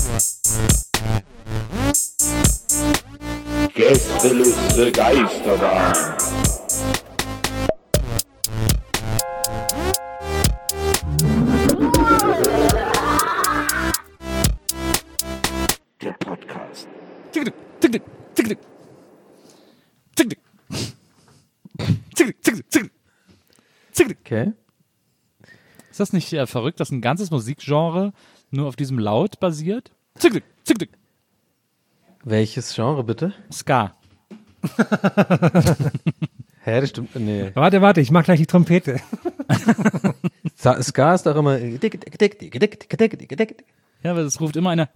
Gästeliste Geisterbahn. Der Podcast. Okay. Ist das nicht verrückt, dass ein ganzes Musikgenre nur auf diesem Laut basiert? Welches Genre bitte? Ska. Hä, das stimmt. Nee. Warte, ich mach gleich die Trompete. Ska ist doch immer. Ja, aber es ruft immer einer.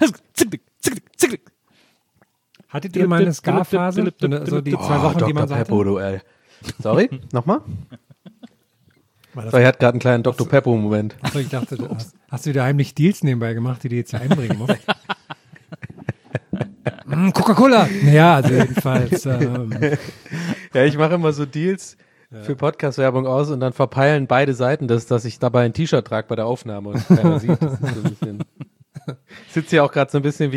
Hattet ihr mal eine Ska-Phase? So die 2 Wochen, die man so hatte? Peppo, du, ey. Sorry, nochmal? War das- So, er hat gerade einen kleinen Dr. Peppo-Moment. Achso, ich dachte, hast du wieder heimlich Deals nebenbei gemacht, die du jetzt hier einbringen musst? Coca-Cola! Naja, also jedenfalls. Ja, ich mache immer so Deals für Podcast-Werbung aus und dann verpeilen beide Seiten das, dass ich dabei ein T-Shirt trage bei der Aufnahme und keiner sieht. Das ist so ein bisschen. Ich sitze hier auch gerade so ein bisschen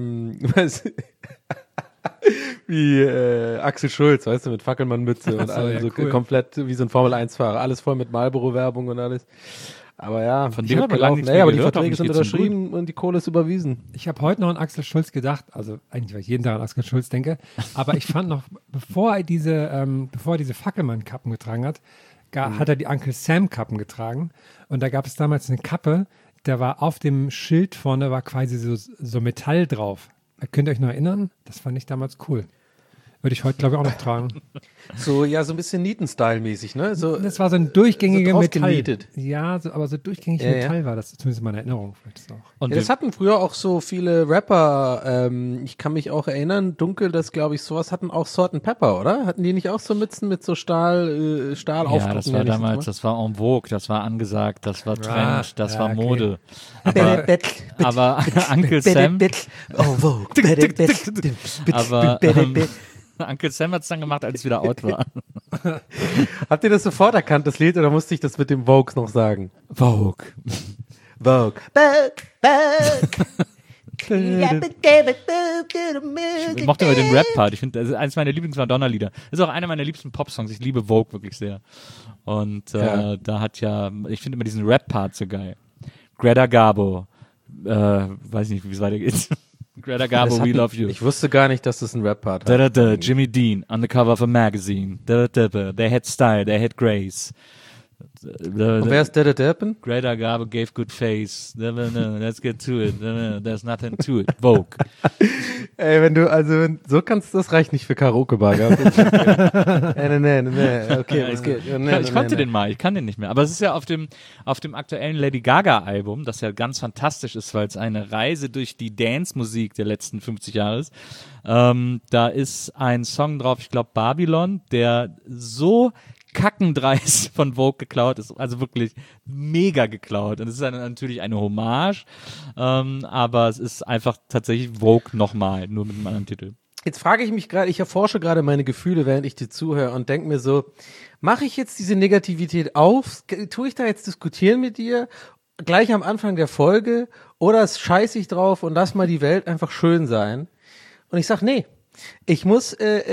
wie Axel Schulz, weißt du, mit Fackelmann-Mütze und so, allem ja, so cool. komplett wie so ein Formel-1-Fahrer. Alles voll mit Marlboro-Werbung und alles. Aber ja, Von ich dem hab hat man lange gelaufen. nichts Naja, mehr aber die gehört, Verträge sind hoffentlich geht's ihm unterschrieben und die Kohle ist überwiesen. Ich habe heute noch an Axel Schulz gedacht, also eigentlich, weil ich jeden Tag an Axel Schulz denke, aber ich fand noch, bevor er diese Fackelmann-Kappen getragen hat, hat er die Uncle Sam-Kappen getragen und da gab es damals eine Kappe, da war auf dem Schild vorne war quasi so Metall drauf. Könnt ihr euch noch erinnern? Das fand ich damals cool. Würde ich heute, glaube ich, auch noch tragen. So, ja, so ein bisschen Nieten-Style-mäßig, ne? So, Das war so ein durchgängiger so drauf Metall. genietet. Ja, aber so durchgängig Ja, ja. Metall war das, zumindest in meiner Erinnerung. Vielleicht ist es auch. Und Ja, das hatten früher auch so viele Rapper, ich kann mich auch erinnern, dunkel, das glaube ich, sowas hatten auch Salt and Pepper, oder? Hatten die nicht auch so Mützen mit so Stahl ja, das war damals, das war en vogue, das war angesagt, das war Trend, das war okay. Mode. Aber Uncle Sam, aber Uncle Sam hat es dann gemacht, als es wieder out war. Habt ihr das sofort erkannt, das Lied, oder musste ich das mit dem Vogue noch sagen? Vogue. Vogue. Ich mochte immer den Rap-Part. Ich finde, das ist eines meiner Lieblings-Madonna-Lieder. Das ist auch einer meiner liebsten Pop-Songs. Ich liebe Vogue wirklich sehr. Und da hat ich finde immer diesen Rap-Part so geil. Greta Garbo, weiß nicht, wie es weitergeht. Greta Garbo, we love you. Ich wusste gar nicht, dass das ein Rap-Part Da, hat. da, da, Jimmy Dean, on the cover of a magazine. Da, da, da, they had style, they had grace. Und wer ist der Deppen? Greta Garbo gave good face. Da, da, da, let's get to it. Da, da, there's nothing to it. Vogue. Ey, so kannst du, das reicht nicht für Karaoke-Bar, gell? Nee, okay, was geht? Ich konnte den mal, ich kann den nicht mehr. Aber es ist ja auf dem aktuellen Lady Gaga-Album, das ja ganz fantastisch ist, weil es eine Reise durch die Dance-Musik der letzten 50 Jahre ist. Da ist ein Song drauf, ich glaube Babylon, der so kackendreist von Vogue geklaut ist, also wirklich mega geklaut. Und es ist natürlich eine Hommage, aber es ist einfach tatsächlich Vogue nochmal, nur mit einem anderen Titel. Jetzt frage ich mich gerade, ich erforsche gerade meine Gefühle, während ich dir zuhöre und denke mir so, mache ich jetzt diese Negativität auf? Tue ich da jetzt diskutieren mit dir? Gleich am Anfang der Folge? Oder scheiße ich drauf und lass mal die Welt einfach schön sein? Und ich sag, nee. Ich muss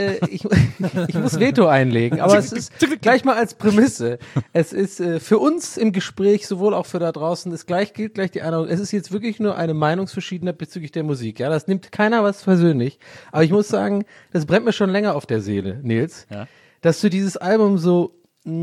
Veto einlegen, aber es ist gleich mal als Prämisse. Es ist für uns im Gespräch, sowohl auch für da draußen, gilt gleich die Einladung. Es ist jetzt wirklich nur eine Meinungsverschiedenheit bezüglich der Musik. Ja, das nimmt keiner was persönlich. Aber ich muss sagen, das brennt mir schon länger auf der Seele, Nils, Ja. dass du dieses Album so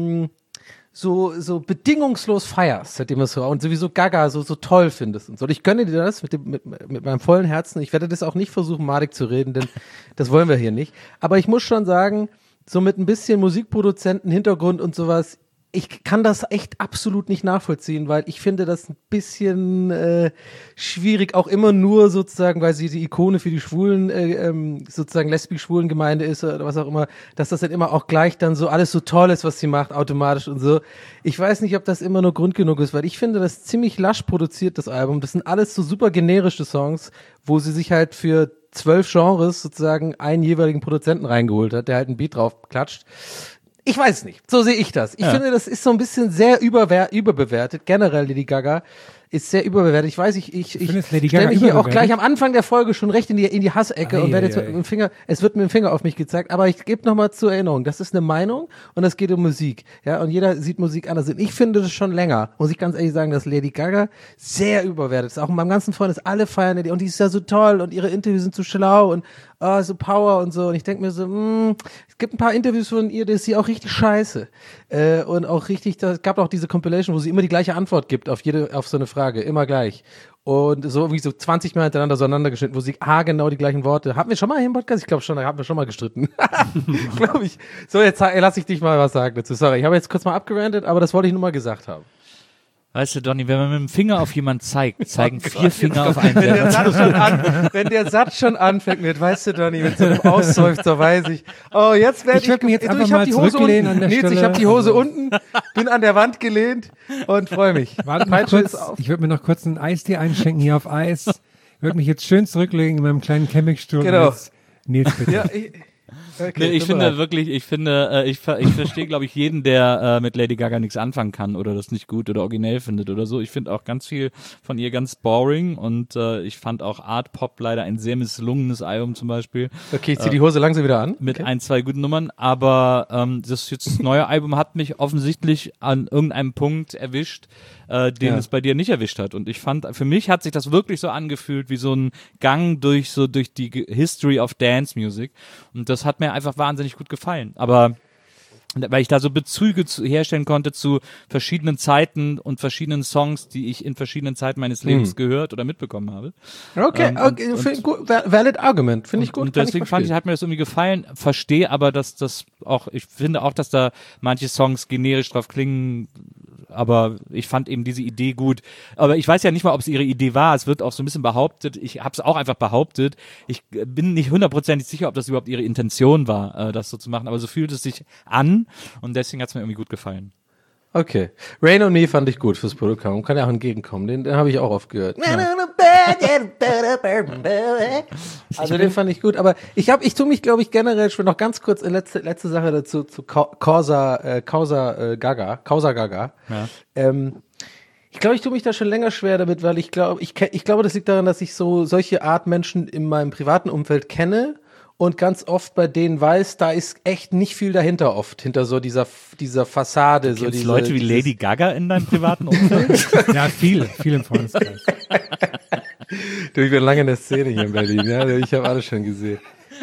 bedingungslos feierst, seitdem es so und sowieso Gaga so toll findest und so. Und ich gönne dir das mit meinem vollen Herzen. Ich werde das auch nicht versuchen, madig zu reden, denn das wollen wir hier nicht. Aber ich muss schon sagen, so mit ein bisschen Musikproduzenten Hintergrund und sowas, ich kann das echt absolut nicht nachvollziehen, weil ich finde das ein bisschen schwierig, auch immer nur sozusagen, weil sie die Ikone für die Schwulen, sozusagen lesbisch-schwulen Gemeinde ist oder was auch immer, dass das dann immer auch gleich dann so alles so toll ist, was sie macht, automatisch und so. Ich weiß nicht, ob das immer nur Grund genug ist, weil ich finde das ziemlich lasch produziert, das Album. Das sind alles so super generische Songs, wo sie sich halt für 12 Genres sozusagen einen jeweiligen Produzenten reingeholt hat, der halt ein Beat drauf klatscht. Ich weiß nicht, so sehe ich das. Ich finde, das ist so ein bisschen sehr überbewertet, generell Lady Gaga. ist sehr überbewertet. Ich weiß, ich findest Lady stelle Gaga mich hier auch überbewertet? gleich am Anfang der Folge schon recht in die Hassecke und werde jetzt Ei, mit dem Finger, es wird mit dem Finger auf mich gezeigt, aber ich gebe nochmal zur Erinnerung, das ist eine Meinung und es geht um Musik, ja, und jeder sieht Musik anders. Und ich finde das schon länger, muss ich ganz ehrlich sagen, dass Lady Gaga sehr überbewertet ist. Auch in meinem ganzen Freund ist alle feiern die und die ist ja so toll und ihre Interviews sind so schlau und so Power und so. Und ich denke mir so, es gibt ein paar Interviews von ihr, da ist sie auch richtig scheiße. Und auch richtig, da gab auch diese Compilation, wo sie immer die gleiche Antwort gibt auf so eine Frage, immer gleich. Und so irgendwie so 20 Mal hintereinander so auseinandergeschnitten, wo sie genau die gleichen Worte. Hatten wir schon mal hier im Podcast? Ich glaube schon, da haben wir schon mal gestritten. Glaube ich. So, jetzt lass ich dich mal was sagen dazu. Sorry, ich habe jetzt kurz mal abgerantet, aber das wollte ich nur mal gesagt haben. Weißt du, Donny, wenn man mit dem Finger auf jemanden zeigt, zeigen 4 Finger auf einen Wenn der Satz schon anfängt mit, weißt du, Donny, mit so einem Ausseufzer, weiß ich, jetzt werde ich würd mich jetzt einfach ich hab mal die Hose zurücklehnen unten. an der Nils, ich Stelle. habe die Hose unten, bin an der Wand gelehnt und freue mich. Warte mal Peitsche kurz, ist auf. ich würde mir noch kurz ein Eistee einschenken hier auf Eis. Würde mich jetzt schön zurücklegen in meinem kleinen Campingstuhl. Genau. Und jetzt, Nils, bitte. Ja, Nee, ich finde wirklich, ich verstehe, glaube ich, jeden, der mit Lady Gaga nichts anfangen kann oder das nicht gut oder originell findet oder so. Ich finde auch ganz viel von ihr ganz boring und ich fand auch Art Pop leider ein sehr misslungenes Album zum Beispiel. Okay, ich zieh die Hose langsam wieder an. Mit 1, 2 guten Nummern, aber das neue Album hat mich offensichtlich an irgendeinem Punkt erwischt, den es bei dir nicht erwischt hat. Und ich fand, für mich hat sich das wirklich so angefühlt wie so ein Gang durch die History of Dance Music. Und das hat mir einfach wahnsinnig gut gefallen. Aber weil ich da so Bezüge herstellen konnte zu verschiedenen Zeiten und verschiedenen Songs, die ich in verschiedenen Zeiten meines Lebens gehört oder mitbekommen habe. Okay, gut, valid Argument, finde ich gut. Und deswegen hat mir das irgendwie gefallen, verstehe aber, dass das auch, ich finde auch, dass da manche Songs generisch drauf klingen, aber ich fand eben diese Idee gut. Aber ich weiß ja nicht mal, ob es ihre Idee war. Es wird auch so ein bisschen behauptet. Ich habe es auch einfach behauptet. Ich bin nicht 100% sicher, ob das überhaupt ihre Intention war, das so zu machen. Aber so fühlt es sich an und deswegen hat es mir irgendwie gut gefallen. Okay. Rain on Me fand ich gut fürs Protokoll. Kann ja auch entgegenkommen. Den habe ich auch oft gehört. Ja. Also den fand ich gut. Aber ich tue mich, glaube ich, generell, ich will noch ganz kurz letzte Sache dazu, zu Causa Gaga. Ja. Ich glaube, ich tue mich da schon länger schwer damit, weil ich glaube, das liegt daran, dass ich solche Art Menschen in meinem privaten Umfeld kenne und ganz oft bei denen weiß, da ist echt nicht viel dahinter oft, hinter so dieser Fassade. Du kennst Leute wie Lady Gaga in deinem privaten Umfeld? Ja, viel im Freundeskreis. Du, ich bin lange in der Szene hier in Berlin, ja, ich habe alles schon gesehen.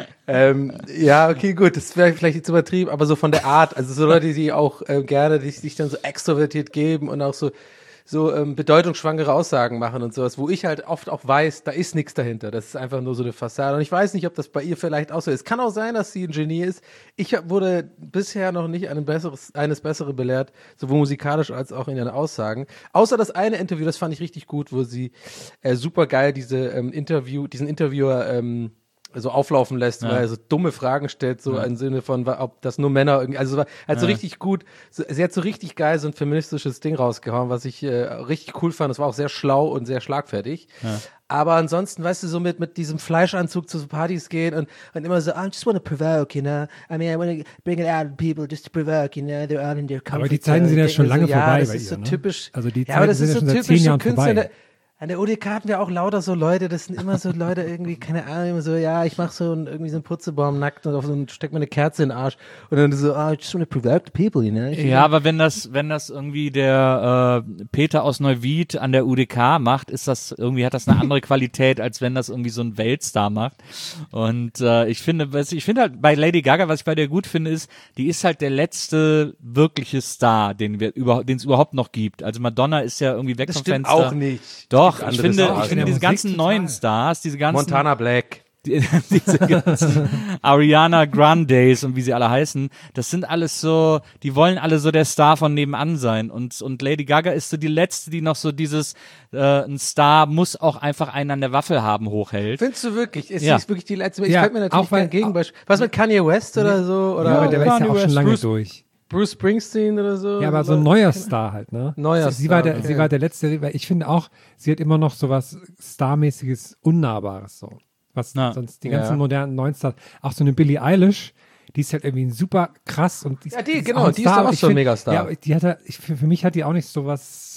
Ja, okay, gut, das wäre vielleicht jetzt übertrieben, aber so von der Art, also so Leute, die auch gerne die sich dann so extrovertiert geben und auch so bedeutungsschwangere Aussagen machen und sowas, wo ich halt oft auch weiß, da ist nichts dahinter. Das ist einfach nur so eine Fassade. Und ich weiß nicht, ob das bei ihr vielleicht auch so ist. Kann auch sein, dass sie ein Genie ist. Ich wurde bisher noch nicht eines Besseren belehrt, sowohl musikalisch als auch in ihren Aussagen. Außer das eine Interview, das fand ich richtig gut, wo sie super geil diesen Interviewer so auflaufen lässt, weil er so dumme Fragen stellt, so im Sinne von, ob das nur Männer irgendwie, also halt so richtig gut, sie hat so richtig geil so ein feministisches Ding rausgehauen, was ich richtig cool fand, das war auch sehr schlau und sehr schlagfertig. Ja. Aber ansonsten, weißt du, so mit diesem Fleischanzug zu so Partys gehen und immer so, I just want to provoke, you know, I mean, I want to bring it out of people just to provoke, you know, they're out in their comfort. Aber die Zeiten sind ja schon lange vorbei das bei ist ihr, so ne? typisch. Also die ja, aber Zeiten das sind ist ja so schon seit 10 typisch Jahren Künstler. vorbei. An der UDK hatten wir auch lauter so Leute, das sind immer so Leute irgendwie, keine Ahnung, immer so, ja, ich mach irgendwie so einen Putzebaum nackt und steck mir eine Kerze in den Arsch und dann so, I just want to provoke the people, you know? Ja, aber wenn das irgendwie der Peter aus Neuwied an der UDK macht, hat das eine andere Qualität, als wenn das irgendwie so ein Weltstar macht. Und ich finde halt bei Lady Gaga, was ich bei der gut finde, ist, die ist halt der letzte wirkliche Star, den es überhaupt noch gibt. Also Madonna ist ja irgendwie weg das vom stimmt Fenster. Auch nicht. Doch, ich finde in der diese ganzen Musik neuen total. Stars, diese ganzen Montana Black. diese ganzen Ariana Grandes und wie sie alle heißen, das sind alles so, die wollen alle so der Star von nebenan sein und Lady Gaga ist so die letzte, die noch so dieses ein Star muss auch einfach einen an der Waffel haben hochhält. Findest du wirklich? Ist Ja. sie wirklich die letzte? Ich Ja, fällt mir natürlich auch weil- kein Gegenbeispiel. Was mit Kanye West oder so? Oder Ja, aber der ist ja Kanye auch schon West, lange durch. Bruce Springsteen oder so? Ja, aber so ein neuer Star halt, ne? Neuer sie war Star, der, okay. sie war der letzte, weil ich finde auch, sie hat immer noch so was Starmäßiges, Unnahbares so. Was Ja. sonst die ganzen modernen neuen Stars, auch so eine Billie Eilish, die ist halt irgendwie super krass und die Ja, die, ist genau, auch ein die ist Star, auch aber ich so ein find- Megastar. Ja, aber die hat für mich hat die auch nicht so was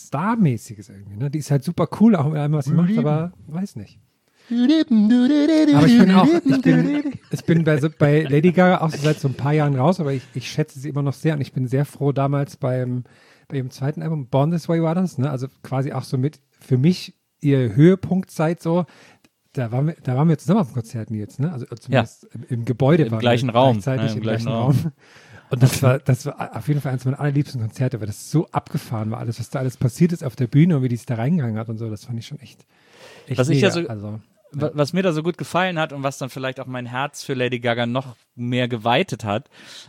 Star-mäßiges irgendwie. Ne? Die ist halt super cool, auch mit allem, was sie macht, aber weiß nicht. Aber ich bin bei Lady Gaga auch seit so ein paar Jahren raus, aber ich schätze sie immer noch sehr und ich bin sehr froh damals bei ihrem zweiten Album, Born This Way war das, ne? Also quasi auch so mit, für mich ihr Höhepunktzeit so, da waren wir zusammen auf dem Konzert jetzt, ne? Also zumindest im Gebäude Im gleichen Raum. Gleichzeitig im gleichen Raum. Und das war auf jeden Fall eines meiner allerliebsten Konzerte, weil das so abgefahren war, alles, was da alles passiert ist auf der Bühne und wie die es da reingegangen hat und so, das fand ich schon echt was mega. ich was mir da so gut gefallen hat und was dann vielleicht auch mein Herz für Lady Gaga noch mehr geweitet hat,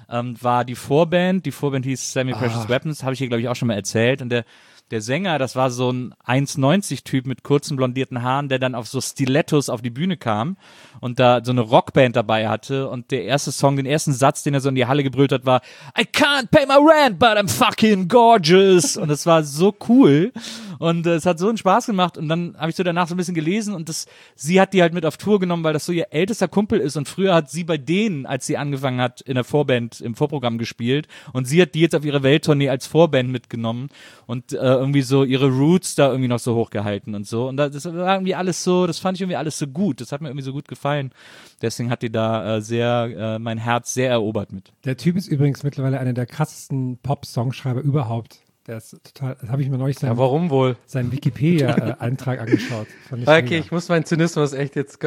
war die Vorband. Die Vorband hieß Semi Precious Weapons, habe ich hier, glaube ich, auch schon mal erzählt. Und der Sänger, das war so ein 1,90-Typ mit kurzen blondierten Haaren, der dann auf so Stilettos auf die Bühne kam und da so eine Rockband dabei hatte. Und der erste Song, den ersten Satz, den er so in die Halle gebrüllt hat, war I can't pay my rent, but I'm fucking gorgeous. Und es war so cool. Und es hat so einen Spaß gemacht. Und dann habe ich so danach so ein bisschen gelesen und sie hat die halt mit auf Tour genommen, weil das so ihr ältester Kumpel ist. Und früher hat sie bei denen, als sie angefangen hat, in der Vorband, im Vorprogramm gespielt. Und sie hat die jetzt auf ihre Welttournee als Vorband mitgenommen und irgendwie so ihre Roots da irgendwie noch so hochgehalten und so. Und das war irgendwie alles so, das fand ich irgendwie alles so gut. Das hat mir irgendwie so gut gefallen. Deswegen hat die da mein Herz sehr erobert mit. Der Typ ist übrigens mittlerweile einer der krassesten Pop-Songschreiber überhaupt. Der ist total, das habe ich mir neulich warum wohl? seinen Wikipedia-Eintrag angeschaut. Okay, ich muss meinen Zynismus echt jetzt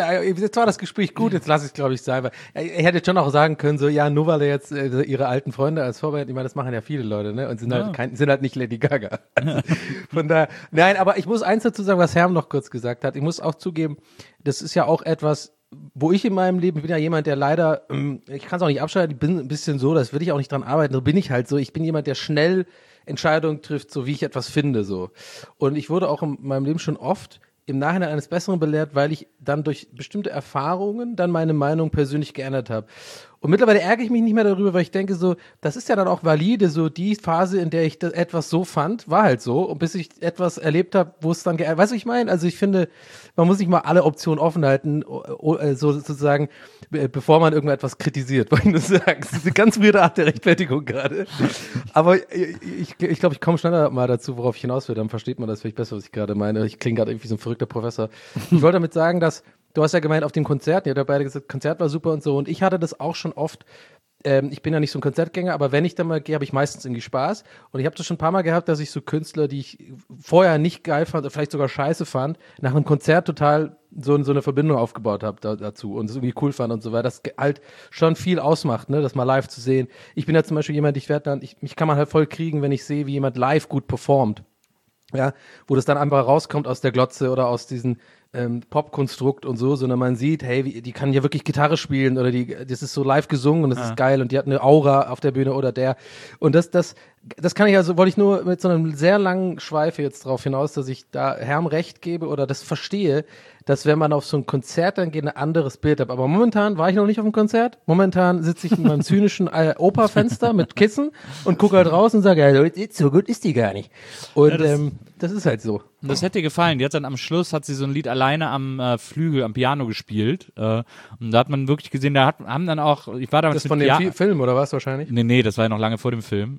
war das Gespräch gut, jetzt lasse ich es, glaube ich, sein, weil er hätte schon auch sagen können, so, ja, nur weil er jetzt ihre alten Freunde als Vorband, ich meine, das machen ja viele Leute, ne, und sind halt nicht Lady Gaga. Also, von daher, nein, aber ich muss eins dazu sagen, was Herm noch kurz gesagt hat, ich muss auch zugeben, das ist ja auch etwas, wo ich in meinem Leben, ich bin ja jemand, der leider, ich kann es auch nicht abschalten, ich bin ein bisschen so, das will ich auch nicht dran arbeiten, so bin ich halt so, ich bin jemand, der schnell Entscheidungen trifft, so wie ich etwas finde, so. Und ich wurde auch in meinem Leben schon oft im Nachhinein eines Besseren belehrt, weil ich dann durch bestimmte Erfahrungen dann meine Meinung persönlich geändert habe. Und mittlerweile ärgere ich mich nicht mehr darüber, weil ich denke so, das ist ja dann auch valide, so die Phase, in der ich das etwas so fand, war halt so. Und bis ich etwas erlebt habe, wo es dann, weißt du, was ich meine? Also ich finde, man muss nicht mal alle Optionen offen halten, so sozusagen, bevor man irgendetwas kritisiert, wollte ich nur sagen. Das ist eine ganz weirde Art der Rechtfertigung gerade. Aber ich glaube, ich komme schneller mal dazu, worauf ich hinaus will, dann versteht man das vielleicht besser, was ich gerade meine. Ich klinge gerade irgendwie so ein verrückter Professor. Ich wollte damit sagen, dass du hast ja gemeint, auf dem Konzert, ihr habt ja beide gesagt, Konzert war super und so. Und ich hatte das auch schon oft, ich bin ja nicht so ein Konzertgänger, aber wenn ich dann mal gehe, habe ich meistens irgendwie Spaß. Und ich habe das schon ein paar Mal gehabt, dass ich so Künstler, die ich vorher nicht geil fand, oder vielleicht sogar scheiße fand, nach einem Konzert total so eine Verbindung aufgebaut habe dazu und es irgendwie cool fand und so, weil das halt schon viel ausmacht, ne, das mal live zu sehen. Ich bin ja zum Beispiel jemand, mich kann man halt voll kriegen, wenn ich sehe, wie jemand live gut performt. Ja, wo das dann einfach rauskommt aus der Glotze oder aus diesen Popkonstrukt und so, sondern man sieht, hey, die kann ja wirklich Gitarre spielen oder das ist so live gesungen und das ist geil und die hat eine Aura auf der Bühne oder der. Und das kann ich also, wollte ich nur mit so einem sehr langen Schweife jetzt drauf hinaus, dass ich da Herm recht gebe oder das verstehe, dass wenn man auf so ein Konzert dann geht, ein anderes Bild hat. Aber momentan war ich noch nicht auf dem Konzert. Momentan sitze ich in meinem zynischen Operfenster mit Kissen und gucke halt raus und sage, ja, so gut ist die gar nicht. Und ja, das ist halt so. Und das hätte dir gefallen. Die hat dann am Schluss, hat sie so ein Lied alleine am Flügel, am Piano gespielt. Und da hat man wirklich gesehen, haben dann auch, ich war damals das von dem Film oder was wahrscheinlich? Nee, das war ja noch lange vor dem Film.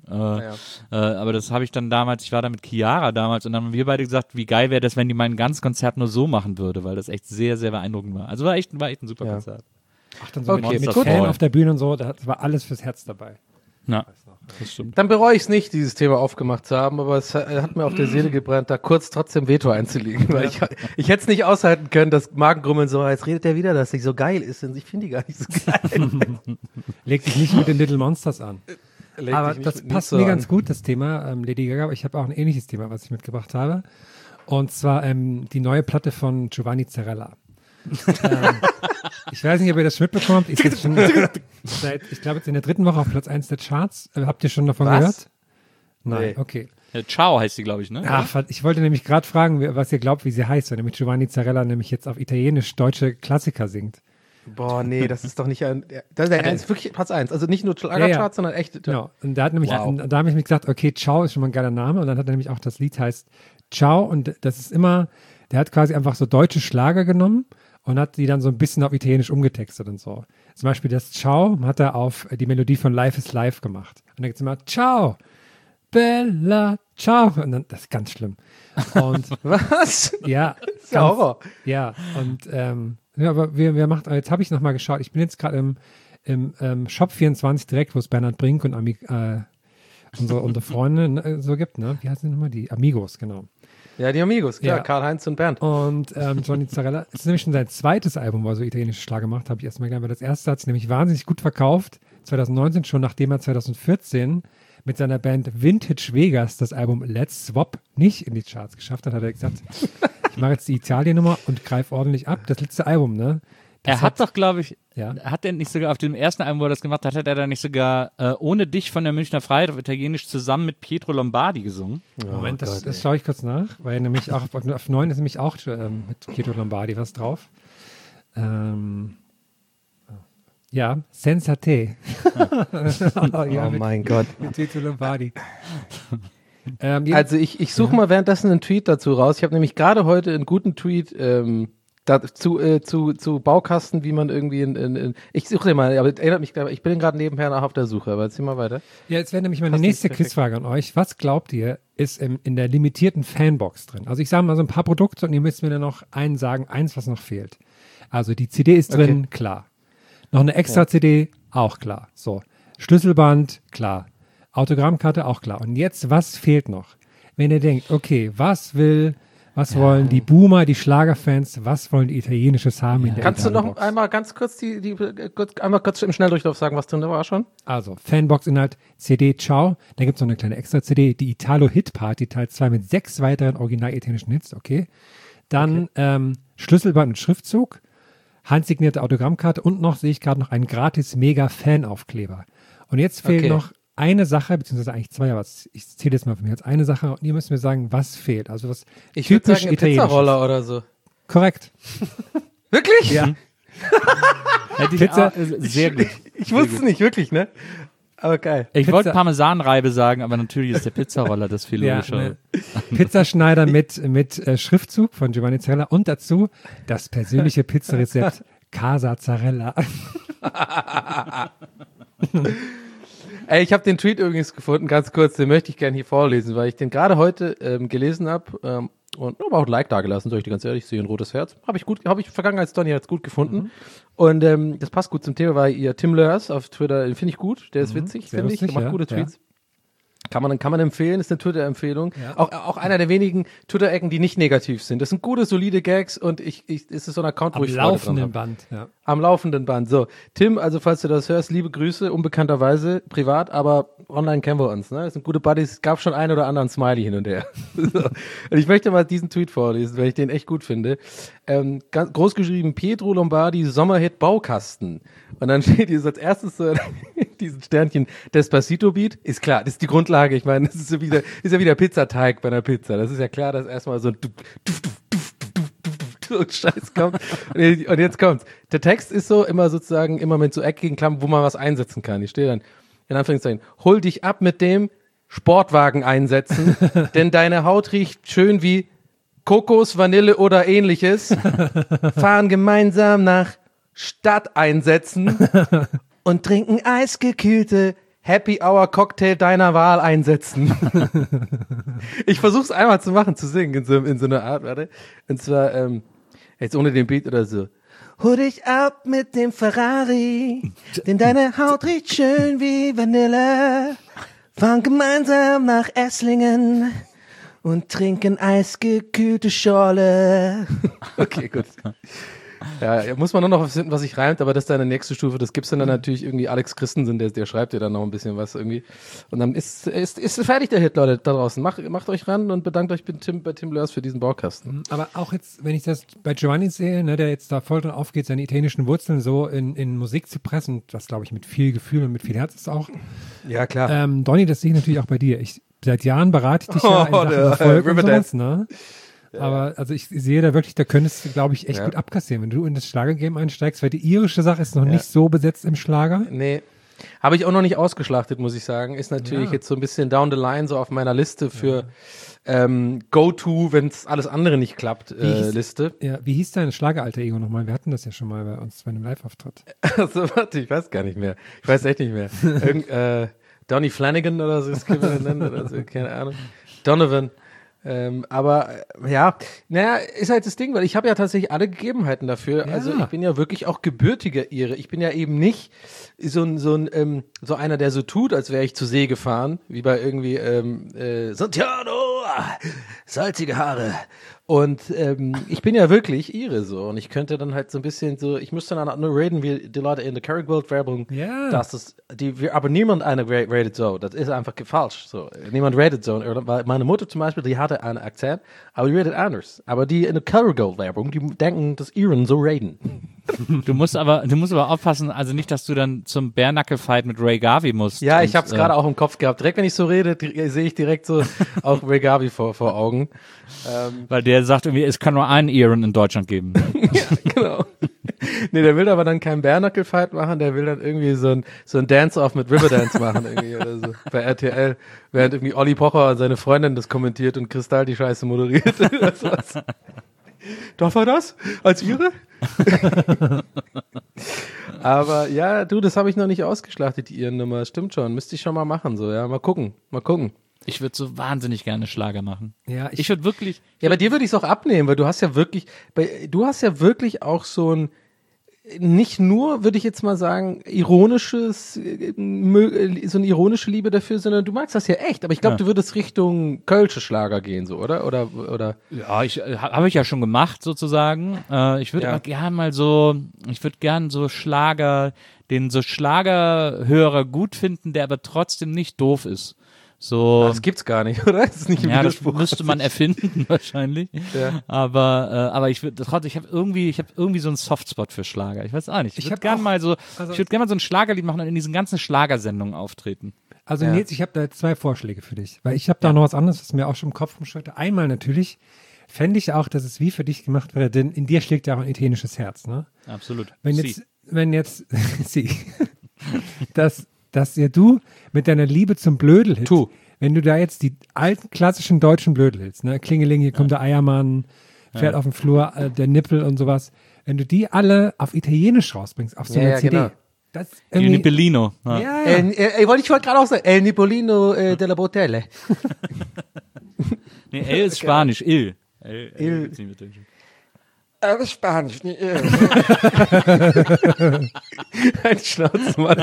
Aber das habe ich dann damals, ich war da mit Chiara damals und dann haben wir beide gesagt, wie geil wäre das, wenn die mein ganzes Konzert nur so machen würde, weil das echt sehr, sehr beeindruckend war. Also war echt ein super Konzert. Ach, dann so mit Fan auf der Bühne und so, da war alles fürs Herz dabei. Ja, das stimmt. Dann bereue ich es nicht, dieses Thema aufgemacht zu haben, aber es hat mir auf der Seele gebrannt, da kurz trotzdem Veto einzulegen, weil ich hätte es nicht aushalten können, dass Magengrummeln so, jetzt redet er wieder, dass sie so geil ist, und ich finde die gar nicht so geil. Leg dich nicht mit den Little Monsters an. Aber das passt mir ganz gut, das Thema Lady Gaga, aber ich habe auch ein ähnliches Thema, was ich mitgebracht habe, und zwar die neue Platte von Giovanni Zarella. Ich weiß nicht, ob ihr das schon mitbekommen habt. Ich glaube, jetzt in der 3. Woche auf Platz 1 der Charts. Habt ihr schon davon gehört? Nein, okay. Ciao heißt sie, glaube ich, ne? Ach, ich wollte nämlich gerade fragen, was ihr glaubt, wie sie heißt, weil nämlich Giovanni Zarella nämlich jetzt auf Italienisch deutsche Klassiker singt. Boah, nee, das ist doch nicht das ist wirklich Platz 1. Also nicht nur Schlagercharts, sondern echt. Genau. Und da hat nämlich, da habe ich mir gesagt, okay, Ciao ist schon mal ein geiler Name. Und dann hat er nämlich auch das Lied heißt Ciao. Und das ist immer, der hat quasi einfach so deutsche Schlager genommen und hat die dann so ein bisschen auf Italienisch umgetextet und so. Zum Beispiel das Ciao hat er auf die Melodie von Life is Life gemacht. Und da geht es immer Ciao, Bella, ciao. Und dann, das ist ganz schlimm. Und Was? ja, Das ist ja Horror. ja, und ja, aber wir machen, jetzt habe ich nochmal geschaut, ich bin jetzt gerade im Shop 24 direkt, wo es Bernhard Brink und unsere Freunde so gibt, ne? Wie heißen die nochmal? Die Amigos, genau. Ja, die Amigos, klar, Ja. Karl-Heinz und Bernd. Und Johnny Zarella, es ist nämlich schon sein zweites Album, wo er so italienische Schlager macht, habe ich erstmal gelernt, weil das erste hat sich nämlich wahnsinnig gut verkauft, 2019 schon, nachdem er 2014 mit seiner Band Vintage Vegas das Album Let's Swap nicht in die Charts geschafft hat, hat er gesagt, ich mache jetzt die Italien-Nummer und greife ordentlich ab. Das letzte Album, ne? Er hat doch, glaube ich, Ja. hat er nicht sogar auf dem ersten Album, wo er das gemacht hat, hat er da nicht sogar Ohne dich von der Münchner Freiheit auf Italienisch zusammen mit Pietro Lombardi gesungen? Moment, das schaue ich kurz nach, weil nämlich auch auf 9 ist nämlich auch mit Pietro Lombardi was drauf. Ja, Senza te. Oh mein Ggott. Mit Pietro Lombardi. Also ich suche mal währenddessen einen Tweet dazu raus. Ich habe nämlich gerade heute einen guten Tweet zu Baukasten, wie man irgendwie ich suche den mal, aber erinnert mich, ich bin gerade nebenher noch auf der Suche, aber zieh mal weiter. Ja, jetzt wäre nämlich meine Passt nächste nicht perfekt. Quizfrage an euch. Was glaubt ihr, ist in der limitierten Fanbox drin? Also ich sage mal so ein paar Produkte und ihr müsst mir dann noch sagen, eins, was noch fehlt. Also die CD ist drin, klar. Noch eine extra CD, auch klar. So, Schlüsselband, klar. Autogrammkarte, auch klar. Und jetzt, was fehlt noch? Wenn ihr denkt, okay, was wollen die Boomer, die Schlagerfans, was wollen die Italienisches haben in der Kannst du noch Italien-Box? einmal ganz kurz einmal kurz im Schnelldurchlauf sagen, was drin war schon? Also, Fanbox-Inhalt, CD, ciao. Da gibt es noch eine kleine Extra-CD, die Italo-Hit-Party, Teil 2 mit 6 weiteren original-italienischen Hits, okay. Dann Schlüsselband und Schriftzug, handsignierte Autogrammkarte und noch, sehe ich gerade, noch einen gratis Mega-Fan-Aufkleber. Und jetzt fehlt Okay. noch eine Sache, beziehungsweise eigentlich zwei, aber ich zähle jetzt mal von mir als eine Sache und ihr müsst mir sagen, was fehlt. Also was Ich würde typisch sagen, ein Italienisches. Pizzaroller oder so. Korrekt. Wirklich? Ja. Hätte ich Pizza- auch, sehr gut. Ich wusste es nicht, wirklich, ne? Aber geil. Ich Pizza- wollte Parmesanreibe sagen, aber natürlich ist der Pizzaroller das viel Ja, logischer. ne. Pizzaschneider mit Schriftzug von Giovanni Zarella und dazu das persönliche Pizzarezept Casa Zarella. Ey, ich habe den Tweet übrigens gefunden, ganz kurz, den möchte ich gerne hier vorlesen, weil ich den gerade heute gelesen habe und aber auch ein Like dagelassen, soll ich dir ganz ehrlich, sehe ein rotes Herz. Habe ich Vergangenheitsdonny jetzt gut gefunden. Und das passt gut zum Thema, weil ihr Tim Lörs auf Twitter, den finde ich gut, der ist witzig, sehr finde ich, der lustig, macht ja, gute ja. Tweets. Kann man empfehlen, ist eine Twitter-Empfehlung. Ja. Auch einer der wenigen Twitter-Ecken, die nicht negativ sind. Das sind gute, solide Gags und es ist so ein Account, wo Am ich Freude dran laufenden habe. Band, ja. Am laufenden Band. So, Tim, also falls du das hörst, liebe Grüße, unbekannterweise, privat, aber online kennen wir uns. Ne? Das sind gute Buddies, es gab schon einen oder anderen Smiley hin und her. So. Und ich möchte mal diesen Tweet vorlesen, weil ich den echt gut finde. Ganz groß geschrieben, Pietro Lombardi, Sommerhit Baukasten. Und dann steht hier so als erstes so diesen Sternchen Despacito-Beat. Ist klar, das ist die Grundlage. Ich meine, das ist ja wieder Pizzateig bei einer Pizza. Das ist ja klar, dass erstmal so ein und Scheiß kommt. Und jetzt kommt's. Der Text ist so immer sozusagen immer mit so eckigen Klammern, wo man was einsetzen kann. Ich stehe dann in Anführungszeichen, hol dich ab mit dem Sportwagen einsetzen, denn deine Haut riecht schön wie Kokos, Vanille oder ähnliches. Fahren gemeinsam nach Stadt einsetzen und trinken eisgekühlte Happy Hour Cocktail deiner Wahl einsetzen. Ich versuch's einmal zu machen, zu singen in so einer Art, warte. Und zwar, jetzt ohne den Beat oder so. Hol dich ab mit dem Ferrari, denn deine Haut riecht schön wie Vanille. Fahren gemeinsam nach Esslingen und trinken eisgekühlte Schorle. Okay, gut. Ja, muss man nur noch was finden, was sich reimt, aber das ist dann eine nächste Stufe. Das gibt's dann natürlich irgendwie Alex Christensen, der schreibt dir dann noch ein bisschen was irgendwie. Und dann ist fertig der Hit, Leute, da draußen. Macht euch ran und bedankt euch bei Tim Lörs für diesen Baukasten. Aber auch jetzt, wenn ich das bei Giovanni sehe, ne, der jetzt da voll dran aufgeht, seine italienischen Wurzeln so in Musik zu pressen, das glaube ich mit viel Gefühl und mit viel Herz ist auch. Ja, klar. Donny, das sehe ich natürlich auch bei dir. Seit Jahren berate ich dich ja in Sachen der Erfolg und Riverdance. sowas, ne? Aber also ich sehe da wirklich, da könntest du, glaube ich, echt Ja. gut abkassieren, wenn du in das Schlagergame einsteigst, weil die irische Sache ist noch nicht so besetzt im Schlager. Nee. Habe ich auch noch nicht ausgeschlachtet, muss ich sagen. Ist natürlich jetzt so ein bisschen down the line, so auf meiner Liste für Go-To, wenn es alles andere nicht klappt, Liste. Ja, wie hieß dein Schlageralter Ego nochmal? Wir hatten das ja schon mal bei uns bei einem Live-Auftritt. Also, warte, ich weiß gar nicht mehr. Ich weiß echt nicht mehr. Donny Flanagan oder so, das können wir nennen oder so, keine Ahnung. Donovan. Aber ja, naja, ist halt das Ding, weil ich habe ja tatsächlich alle Gegebenheiten dafür. Ja. Also ich bin ja wirklich auch gebürtiger Ire. Ich bin ja eben nicht so einer, der so tut, als wäre ich zur See gefahren, wie bei irgendwie Santiano, salzige Haare. Und ich bin ja wirklich Ire so. Und ich könnte dann halt so ein bisschen so, ich müsste dann auch nur reden wie die Leute in der Carrick-World-Werbung, Ja. aber niemand eine rated so. Das ist einfach falsch. So. Niemand rated so. Weil meine Mutter zum Beispiel, die hatte einen Akzent, aber die redet anders. Aber die in der Carrick-World-Werbung, die denken, dass Iren so reden. Du musst aber aufpassen, also nicht, dass du dann zum Bare-Knuckle-Fight mit Ray Garvey musst. Ja, ich Und, habe es gerade auch im Kopf gehabt. Direkt, wenn ich so rede, sehe ich direkt so auch Ray Garvey vor Augen. Weil der sagt irgendwie, es kann nur einen Iren in Deutschland geben. Ja, genau. Nee, der will aber dann keinen Bare-Knuckle-Fight machen, der will dann irgendwie so ein Dance-Off mit Riverdance machen irgendwie oder so bei RTL, während irgendwie Olli Pocher und seine Freundin das kommentiert und Kristall die Scheiße moderiert oder sowas. Darf er das? Als Ihre? Aber ja, du, das habe ich noch nicht ausgeschlachtet, die Iren-Nummer. Stimmt schon, müsste ich schon mal machen, so, ja. Mal gucken. Ich würde so wahnsinnig gerne Schlager machen. Ja, Ich würde wirklich, Ja, bei dir würde ich es auch abnehmen, weil du hast ja wirklich auch so ein, nicht nur, würde ich jetzt mal sagen, so eine ironische Liebe dafür, sondern du magst das ja echt. Aber ich glaube, Ja. du würdest Richtung Kölsche Schlager gehen, so, oder? Oder? ja, habe ich ja schon gemacht sozusagen. Ich würde Ja. gern so Schlager, den so Schlagerhörer gut finden, der aber trotzdem nicht doof ist. So. Das gibt's gar nicht, oder? Das ist nicht im Ja, das Widerspruch. müsste man erfinden wahrscheinlich. Ja. Aber ich habe irgendwie so einen Softspot für Schlager. Ich weiß auch nicht. Ich würde gerne mal so ein Schlagerlied machen und in diesen ganzen Schlagersendungen auftreten. Also Ja. Nils, ich habe da jetzt 2 Vorschläge für dich, weil ich habe da noch was anderes, was mir auch schon im Kopf rumschwirrte. Einmal natürlich fände ich auch, dass es wie für dich gemacht wäre, denn in dir schlägt ja auch ein italienisches Herz, ne? Absolut. Wenn jetzt, sie, dass ja du mit deiner Liebe zum Blödelhit, wenn du da jetzt die alten klassischen deutschen Blödelhits, ne, Klingeling, hier kommt der Eiermann, fährt auf dem Flur, der Nippel und sowas, wenn du die alle auf Italienisch rausbringst, auf so einer CD, genau. das Il irgendwie, Nippolino. Ja. ja, Ich wollte gerade auch sagen, El Nipolino della Botelle. Nee, El ist Spanisch. Il. Il. gibt's nicht mit Deutsch. Alles Spanisch, nicht Ein Schnauze, Mann.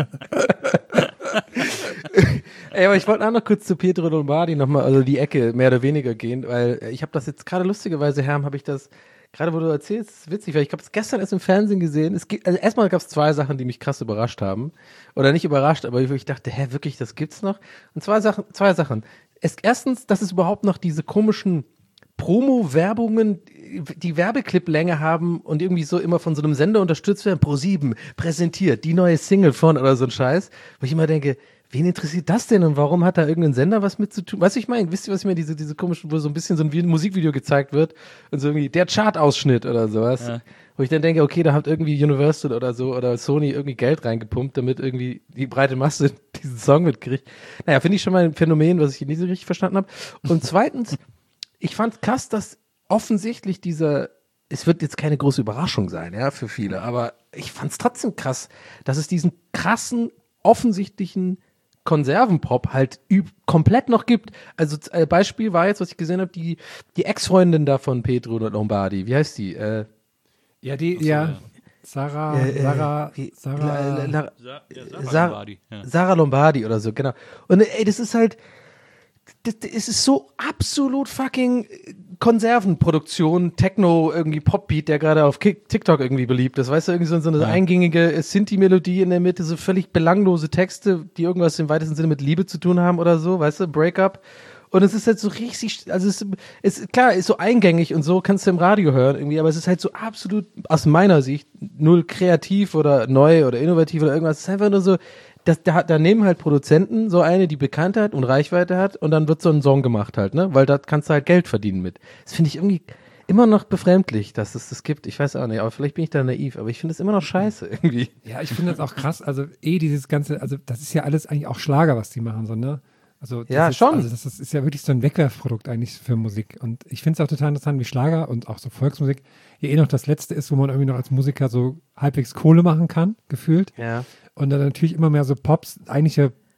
Ey, aber ich wollte auch noch kurz zu Pietro Lombardi nochmal, also die Ecke mehr oder weniger gehen, weil ich habe das jetzt gerade lustigerweise, Herm, habe ich das, gerade wo du erzählst, ist witzig, weil ich habe es gestern erst im Fernsehen gesehen. Also erstmal gab es 2 Sachen, die mich krass überrascht haben. Oder nicht überrascht, aber ich dachte, wirklich, das gibt's noch? Und zwei Sachen. Erstens, dass es überhaupt noch diese komischen Promo-Werbungen, die Werbeclip-Länge haben und irgendwie so immer von so einem Sender unterstützt werden, Pro7 präsentiert die neue Single von oder so ein Scheiß, wo ich immer denke, wen interessiert das denn und warum hat da irgendein Sender was mit zu tun? Weißt du, ich meine, wisst ihr, was ich meine, diese komischen, wo so ein bisschen so ein Musikvideo gezeigt wird und so irgendwie der Chart-Ausschnitt oder sowas, Ja. wo ich dann denke, okay, da hat irgendwie Universal oder so oder Sony irgendwie Geld reingepumpt, damit irgendwie die breite Masse diesen Song mitkriegt. Naja, finde ich schon mal ein Phänomen, was ich nicht so richtig verstanden habe. Und zweitens, ich fand krass, dass offensichtlich es wird jetzt keine große Überraschung sein, ja, für viele, aber ich fand es trotzdem krass, dass es diesen krassen, offensichtlichen Konservenpop halt komplett noch gibt. Also Beispiel war jetzt, was ich gesehen habe, die Ex-Freundin da von Pietro Lombardi, wie heißt die? Sarah Lombardi, ja. Sarah Lombardi oder so, genau. Und ey, das ist halt, es ist so absolut fucking Konservenproduktion, Techno, irgendwie Popbeat, der gerade auf TikTok irgendwie beliebt ist. Weißt du, irgendwie so eine eingängige Sinti-Melodie in der Mitte, so völlig belanglose Texte, die irgendwas im weitesten Sinne mit Liebe zu tun haben oder so, weißt du, Breakup. Und es ist halt so richtig, also es ist klar, ist so eingängig und so kannst du im Radio hören irgendwie, aber es ist halt so absolut, aus meiner Sicht, null kreativ oder neu oder innovativ oder irgendwas. Es ist einfach nur so, da nehmen halt Produzenten so eine, die Bekanntheit und Reichweite hat und dann wird so ein Song gemacht halt, ne? Weil da kannst du halt Geld verdienen mit. Das finde ich irgendwie immer noch befremdlich, dass es das gibt. Ich weiß auch nicht, aber vielleicht bin ich da naiv, aber ich finde es immer noch scheiße irgendwie. Ja, ich finde das auch krass. Also dieses ganze, also das ist ja alles eigentlich auch Schlager, was die machen, so, ne? Also Ja, ist, schon. Also das ist ja wirklich so ein Wegwerfprodukt eigentlich für Musik. Und ich finde es auch total interessant, wie Schlager und auch so Volksmusik ja noch das Letzte ist, wo man irgendwie noch als Musiker so halbwegs Kohle machen kann, gefühlt. Ja. Und dann natürlich immer mehr so Pops, eigentliche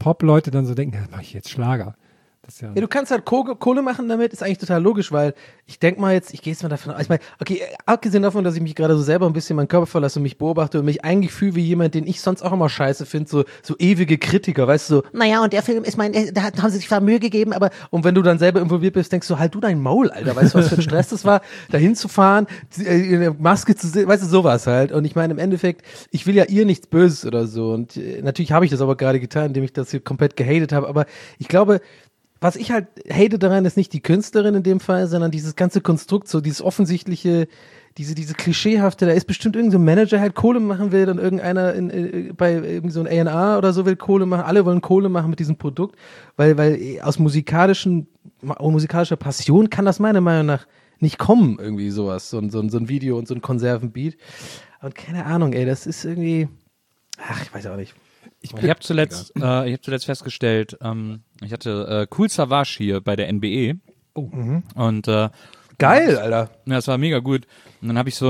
Pop-Leute dann so denken, ja, mache ich jetzt Schlager. Das ist ja Ja, du kannst halt Kohle machen damit, ist eigentlich total logisch, weil ich denke mal jetzt, ich gehe jetzt mal davon aus, ich meine, okay, abgesehen davon, dass ich mich gerade so selber ein bisschen meinen Körper verlasse und mich beobachte und mich eigentlich fühle wie jemand, den ich sonst auch immer scheiße finde, so ewige Kritiker, weißt du, so, naja, und der Film ist da haben sie sich zwar Mühe gegeben, aber, und wenn du dann selber involviert bist, denkst du, halt du dein Maul, Alter, weißt du, was für ein Stress das war, da hinzufahren, eine Maske zu sehen, weißt du, sowas halt. Und ich meine, im Endeffekt, ich will ja ihr nichts Böses oder so und natürlich habe ich das aber gerade getan, indem ich das hier komplett gehatet habe, aber ich glaube, was ich halt hate daran, ist nicht die Künstlerin in dem Fall, sondern dieses ganze Konstrukt, so dieses offensichtliche, diese klischeehafte, da ist bestimmt irgendein so Manager halt Kohle machen will und irgendeiner bei irgendwie so ein A&R oder so will Kohle machen, alle wollen Kohle machen mit diesem Produkt, weil aus musikalischer Passion kann das meiner Meinung nach nicht kommen, irgendwie sowas, so ein Video und so ein Konservenbeat. Und keine Ahnung, ey, das ist irgendwie, ich weiß auch nicht. Ich habe zuletzt festgestellt, ich hatte Kool Savas hier bei der NBE. Oh. Und Geil, Alter. Ja, das war mega gut. Und dann habe ich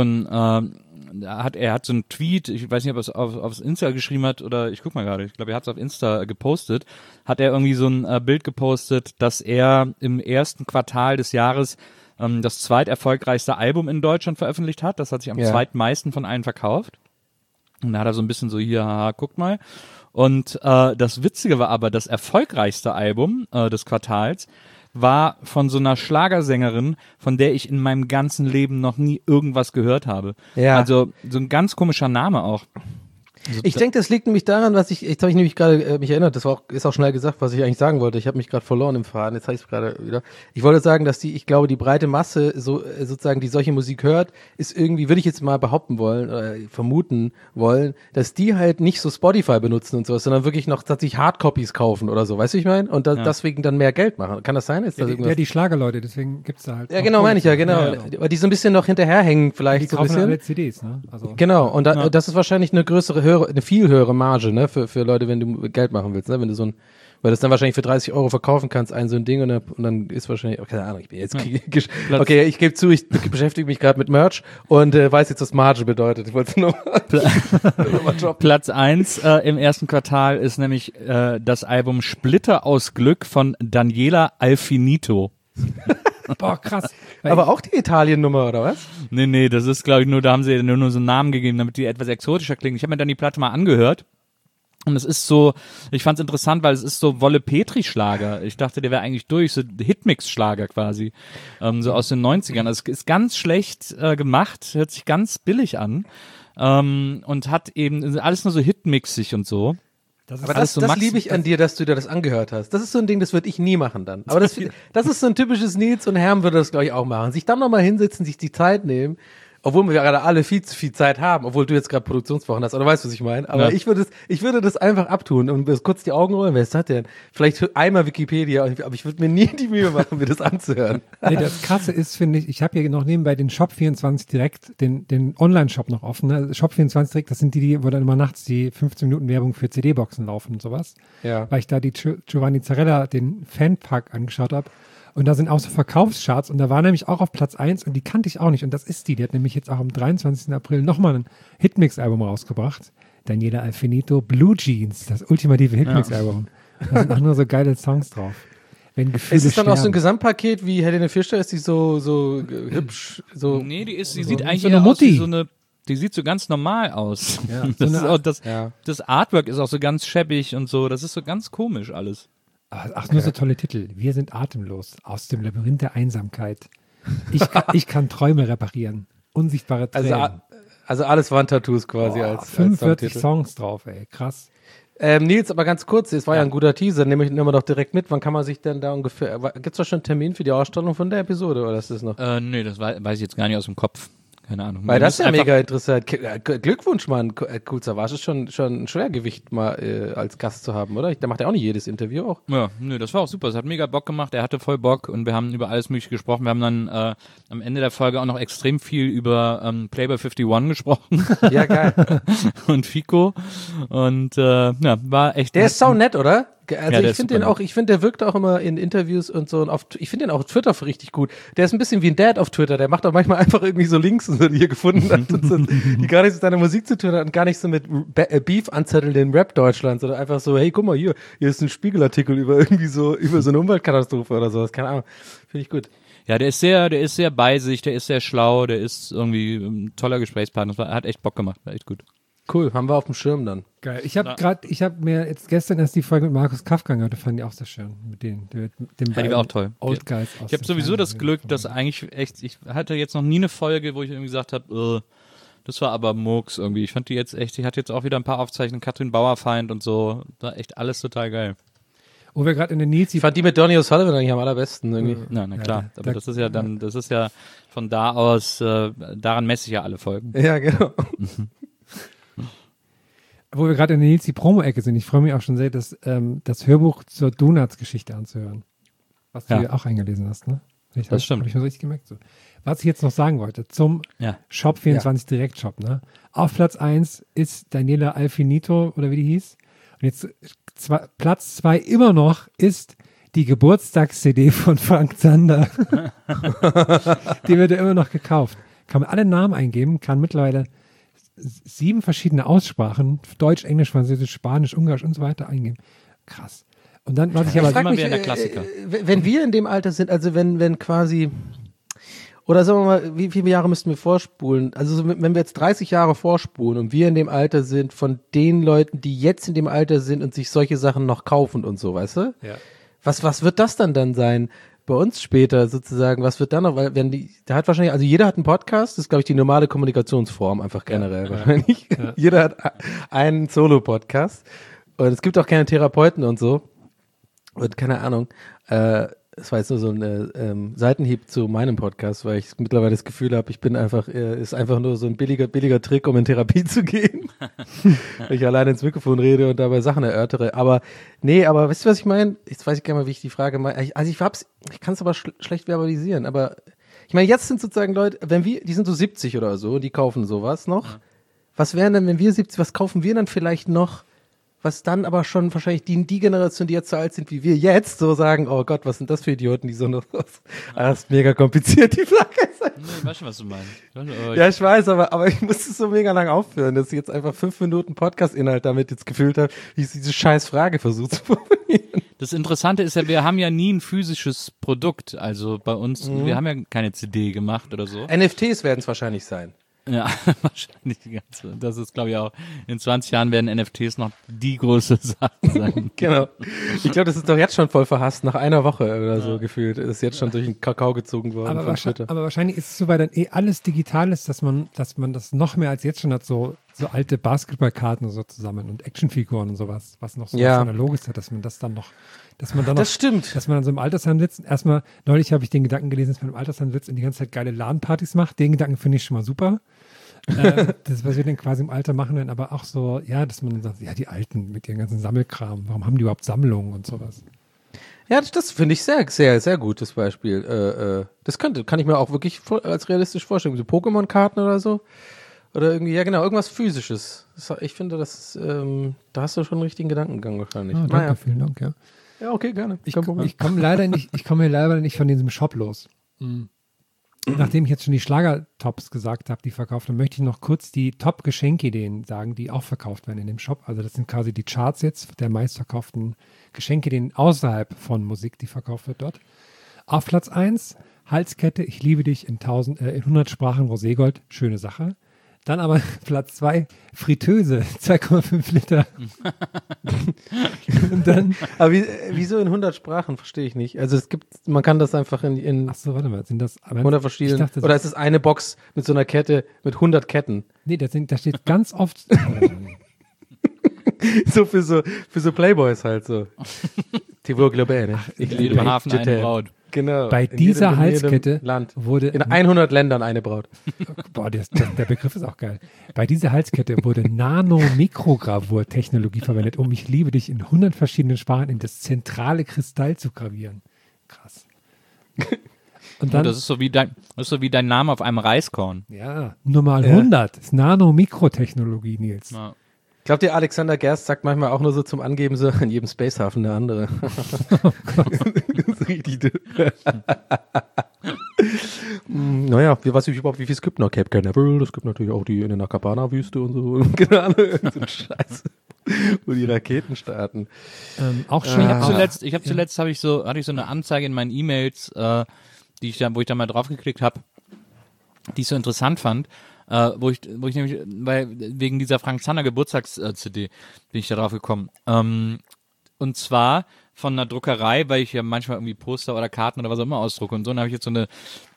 er hat so einen Tweet, ich weiß nicht, ob er es aufs Insta geschrieben hat oder ich guck mal gerade, ich glaube, er hat es auf Insta gepostet, hat er irgendwie so ein Bild gepostet, dass er im ersten Quartal des Jahres das zweiterfolgreichste Album in Deutschland veröffentlicht hat. Das hat sich am zweitmeisten von allen verkauft. Und da hat er so ein bisschen so hier, haha, guckt mal. Und das Witzige war aber, das erfolgreichste Album des Quartals war von so einer Schlagersängerin, von der ich in meinem ganzen Leben noch nie irgendwas gehört habe. Ja. Also so ein ganz komischer Name auch. Also, Ich denke, das liegt nämlich daran, jetzt habe ich nämlich gerade mich erinnert, ist auch schnell gesagt, was ich eigentlich sagen wollte. Ich habe mich gerade verloren im Faden, jetzt habe ich es gerade wieder. Ich wollte sagen, dass ich glaube, die breite Masse, sozusagen, die solche Musik hört, ist irgendwie, würde ich jetzt mal behaupten wollen, vermuten wollen, dass die halt nicht so Spotify benutzen und sowas, sondern wirklich noch tatsächlich Hardcopies kaufen oder so, weißt du, ich meine? Und deswegen dann mehr Geld machen. Kann das sein? Ist das ja, die Schlagerleute, deswegen gibt's da halt. Ja, genau, meine ich ja, genau. Weil die so ein bisschen noch hinterherhängen vielleicht Die so ein kaufen bisschen. alle CDs, ne? Also, Genau, und das ist wahrscheinlich eine viel höhere Marge, ne, für Leute, wenn du Geld machen willst, ne, wenn du weil du das dann wahrscheinlich für 30 € verkaufen kannst, so ein Ding und dann ist wahrscheinlich, keine Ahnung, ich bin jetzt, okay, ich gebe zu, ich beschäftige mich gerade mit Merch und weiß jetzt, was Marge bedeutet. Ich wollte nur mal droppen. Platz 1 im ersten Quartal ist nämlich das Album Splitter aus Glück von Daniela Alfinito. boah, krass. Aber auch die Italien-Nummer, oder was? Nee, das ist, glaube ich, da haben sie nur so einen Namen gegeben, damit die etwas exotischer klingen. Ich habe mir dann die Platte mal angehört. Und es ist so, ich fand es interessant, weil es ist so Wolle-Petri-Schlager. Ich dachte, der wäre eigentlich durch, so Hitmix-Schlager quasi, so aus den 90ern. Also es ist ganz schlecht gemacht, hört sich ganz billig an und hat eben alles nur so hitmixig und so. Aber das liebe ich an dir, dass du dir das angehört hast. Das ist so ein Ding, das würde ich nie machen dann. Aber das ist so ein typisches Nils und Herm würde das, glaube ich, auch machen. Sich dann nochmal hinsetzen, sich die Zeit nehmen, obwohl wir gerade alle viel zu viel Zeit haben, obwohl du jetzt gerade Produktionswochen hast, oder weißt du, was ich meine? Aber ich würde das einfach abtun und kurz die Augen rollen. Wer ist das denn? Vielleicht einmal Wikipedia, aber ich würde mir nie die Mühe machen, mir das anzuhören. Nee, das Krasse ist, finde ich habe hier noch nebenbei den Shop24 direkt, den Online-Shop noch offen. Ne? Shop24 direkt, das sind die, wo dann immer nachts die 15 Minuten Werbung für CD-Boxen laufen und sowas. Ja. Weil ich da die Giovanni Zarella, den Fanpack angeschaut habe. Und da sind auch so Verkaufscharts und da war nämlich auch auf Platz 1 und die kannte ich auch nicht. Und das ist die hat nämlich jetzt auch am 23. April nochmal ein Hitmix-Album rausgebracht. Daniela Alfinito, Blue Jeans, das ultimative Hitmix-Album. Da sind auch nur so geile Songs drauf. Wenn Gefühle Ist es dann auch so ein sterben. Gesamtpaket wie Helene Fischer? Ist die so hübsch? So Nee, die so sieht eigentlich so eine eher aus Mutti. wie so eine, die sieht so ganz normal aus. Ja, Das, so ist eine auch das Artwork ist auch so ganz schäbig und so, das ist so ganz komisch alles. Ach, nur so tolle Titel. Wir sind atemlos aus dem Labyrinth der Einsamkeit. Ich kann Träume reparieren. Unsichtbare Tränen. Also alles Wandtattoos quasi als 45 Songtitel. Songs drauf, ey. Krass. Nils, aber ganz kurz, es war ja ein guter Teaser, nehmen wir doch direkt mit. Wann kann man sich denn da ungefähr, gibt's da schon einen Termin für die Ausstrahlung von der Episode oder ist das noch? Nee, das weiß ich jetzt gar nicht aus dem Kopf. Keine Ahnung. Weil Man das ist muss ja einfach- mega interessant. Glückwunsch, Mann. Kool Savas ist schon ein Schwergewicht mal als Gast zu haben, oder? Der macht ja auch nicht jedes Interview auch. Ja, nö, das war auch super. Es hat mega Bock gemacht. Er hatte voll Bock und wir haben über alles Mögliche gesprochen. Wir haben dann am Ende der Folge auch noch extrem viel über Playboy 51 gesprochen Ja, geil. und Fico. Und ja, war echt. Der ist sau nett, oder? Also der ich ist finde super den auch, ich finde, der wirkt auch immer in Interviews und so. Und ich finde den auch auf Twitter richtig gut. Der ist ein bisschen wie ein Dad auf Twitter. Der macht auch manchmal einfach irgendwie so Links und so, die er gefunden hat und so, die gar nichts mit seiner Musik zu tun hat und gar nicht so mit Beef anzetteln in Rap Deutschland, sondern einfach so, hey, guck mal hier ist ein Spiegelartikel über so eine Umweltkatastrophe oder sowas. Keine Ahnung. Finde ich gut. Ja, der ist sehr bei sich, der ist sehr schlau, der ist irgendwie ein toller Gesprächspartner. Hat echt Bock gemacht, war echt gut. Cool, haben wir auf dem Schirm dann. Geil. Ich habe mir jetzt gestern erst die Folge mit Markus Kafka gehört, fand ich auch sehr schön. Mit dem Ja, die war auch toll. Old Guys aus Ich habe sowieso das Glück, dass eigentlich echt, ich hatte jetzt noch nie eine Folge, wo ich irgendwie gesagt habe, das war aber Murks irgendwie. Ich fand die jetzt echt, die hat jetzt auch wieder ein paar Aufzeichnungen, Katrin Bauerfeind und so, war echt alles total geil. Wo wir gerade in den Nils... Ich fand die mit Donny O'Sullivan eigentlich am allerbesten irgendwie. Na klar, aber das ist ja von da aus, daran messe ich ja alle Folgen. Ja, genau. Wo wir gerade in der Nils die Promo-Ecke sind, ich freue mich auch schon sehr, das Hörbuch zur Donuts-Geschichte anzuhören. Was du Ja. ja auch eingelesen hast, ne? Das stimmt. Habe ich mir so richtig gemerkt. So. Was ich jetzt noch sagen wollte, zum Shop 24 Direkt-Shop, ne? Auf Platz 1 ist Daniela Alfinito, oder wie die hieß. Und jetzt Platz 2 immer noch ist die Geburtstags-CD von Frank Zander. Die wird ja immer noch gekauft. Kann man alle Namen eingeben, kann mittlerweile 7 verschiedene Aussprachen, Deutsch, Englisch, Französisch, Spanisch, Ungarisch und so weiter eingeben. Krass. Und dann, was ich aber... Ich frag immer mich, wieder der Klassiker. Wenn wir in dem Alter sind, also wenn quasi, oder sagen wir mal, wie viele Jahre müssten wir vorspulen? Also so, wenn wir jetzt 30 Jahre vorspulen und wir in dem Alter sind von den Leuten, die jetzt in dem Alter sind und sich solche Sachen noch kaufen und so, weißt du? Ja. Was wird das dann sein? Bei uns später sozusagen, was wird dann noch, weil da hat wahrscheinlich, also jeder hat einen Podcast, das ist glaube ich die normale Kommunikationsform einfach generell wahrscheinlich. Ja. Jeder hat einen Solo-Podcast und es gibt auch keine Therapeuten und so und keine Ahnung, es war jetzt nur so ein Seitenhieb zu meinem Podcast, weil ich mittlerweile das Gefühl habe, ich bin einfach, ist einfach nur so ein billiger Trick, um in Therapie zu gehen. Weil ich alleine ins Mikrofon rede und dabei Sachen erörtere. Aber weißt du, was ich meine? Jetzt weiß ich gar nicht mal, wie ich die Frage meine. Also ich kann es aber schlecht verbalisieren, aber ich meine, jetzt sind sozusagen Leute, die sind so 70 oder so, die kaufen sowas noch. Ja. Was wären denn, wenn wir 70, was kaufen wir dann vielleicht noch? Was dann aber schon wahrscheinlich die Generation, die jetzt so alt sind wie wir jetzt, so sagen, oh Gott, was sind das für Idioten, die so noch was. Das ist mega kompliziert, die Frage. Nee, ich weiß schon, was du meinst. Ja, ich weiß, aber ich musste so mega lang aufhören, dass ich jetzt einfach 5 Minuten Podcast-Inhalt damit jetzt gefühlt habe, wie ich diese scheiß Frage versuche zu formulieren. Das Interessante ist ja, wir haben ja nie ein physisches Produkt, also bei uns, wir haben ja keine CD gemacht oder so. NFTs werden es wahrscheinlich sein. Ja, wahrscheinlich die ganze. Das ist, glaube ich, auch, in 20 Jahren werden NFTs noch die große Sache sein. Genau. Ich glaube, das ist doch jetzt schon voll verhasst, nach einer Woche oder so gefühlt. Ist jetzt schon durch den Kakao gezogen worden von Twitter. Aber wahrscheinlich ist es so, weil dann alles digital ist, dass man das noch mehr als jetzt schon hat, so alte Basketballkarten und so zusammen und Actionfiguren und sowas, was noch so was Analoges hat, dass man das dann noch, das stimmt. Dass man dann so im Altersheim sitzt. Erstmal, neulich habe ich den Gedanken gelesen, dass man im Altersheim sitzt und die ganze Zeit geile LAN-Partys macht. Den Gedanken finde ich schon mal super. Das, was wir dann quasi im Alter machen, dann aber auch so, ja, dass man sagt, ja, die Alten mit ihren ganzen Sammelkram, warum haben die überhaupt Sammlungen und sowas? Ja, das finde ich sehr, sehr, sehr gutes Beispiel. Das kann ich mir auch wirklich als realistisch vorstellen. So Pokémon-Karten oder so. Oder irgendwie, ja genau, irgendwas Physisches. Ich finde, da hast du schon einen richtigen Gedankengang wahrscheinlich. Ah, danke, vielen Dank, ja. Ja, okay, gerne. Ich komme leider nicht von diesem Shop los. Mhm. Nachdem ich jetzt schon die Schlagertops gesagt habe, die verkauft, dann möchte ich noch kurz die Top-Geschenkideen sagen, die auch verkauft werden in dem Shop. Also das sind quasi die Charts jetzt der meistverkauften Geschenkideen außerhalb von Musik, die verkauft wird dort. Auf Platz 1, Halskette, ich liebe dich in 100 Sprachen Roségold, schöne Sache. Dann aber Platz 2, Fritteuse, 2,5 Liter. Und dann, aber wieso in 100 Sprachen? Verstehe ich nicht. Also man kann das einfach in achso, warte mal, sind das 100 verschiedenen, oder ist es eine Box mit so einer Kette, mit 100 Ketten? Nee, da steht ganz oft... So für so Playboys halt so. Tivo Globale. In jedem Hafen eine Braut. Genau. Bei dieser Halskette Land. wurde... In 100 Ländern eine Braut. Boah, der Begriff ist auch geil. Bei dieser Halskette wurde Nano-Mikrogravur-Technologie verwendet, um ich liebe dich in 100 verschiedenen Sprachen in das zentrale Kristall zu gravieren. Krass. Und dann, das ist so wie dein Name auf einem Reiskorn. ja, nur mal 100. Das ist Nano-Mikrotechnologie, Nils. Ja. Glaubt ihr, Alexander Gerst sagt manchmal auch nur so zum Angeben so, in jedem Spacehafen der andere. Oh Gott. Das ist richtig. Naja, weiß ich überhaupt, wie viel es gibt noch? Cape Canaveral, es gibt natürlich auch die in der Nakapana-Wüste und so. Keine Ahnung, so ein Scheiß. Wo die Raketen starten. Auch schön. Ich habe zuletzt hatte ich so eine Anzeige in meinen E-Mails, wo ich da mal draufgeklickt habe, die ich so interessant fand, wo ich nämlich, wegen dieser Frank Zander Geburtstags-CD bin ich da drauf gekommen. Und zwar von einer Druckerei, weil ich ja manchmal irgendwie Poster oder Karten oder was auch immer ausdrucke und so. Und dann habe ich jetzt so eine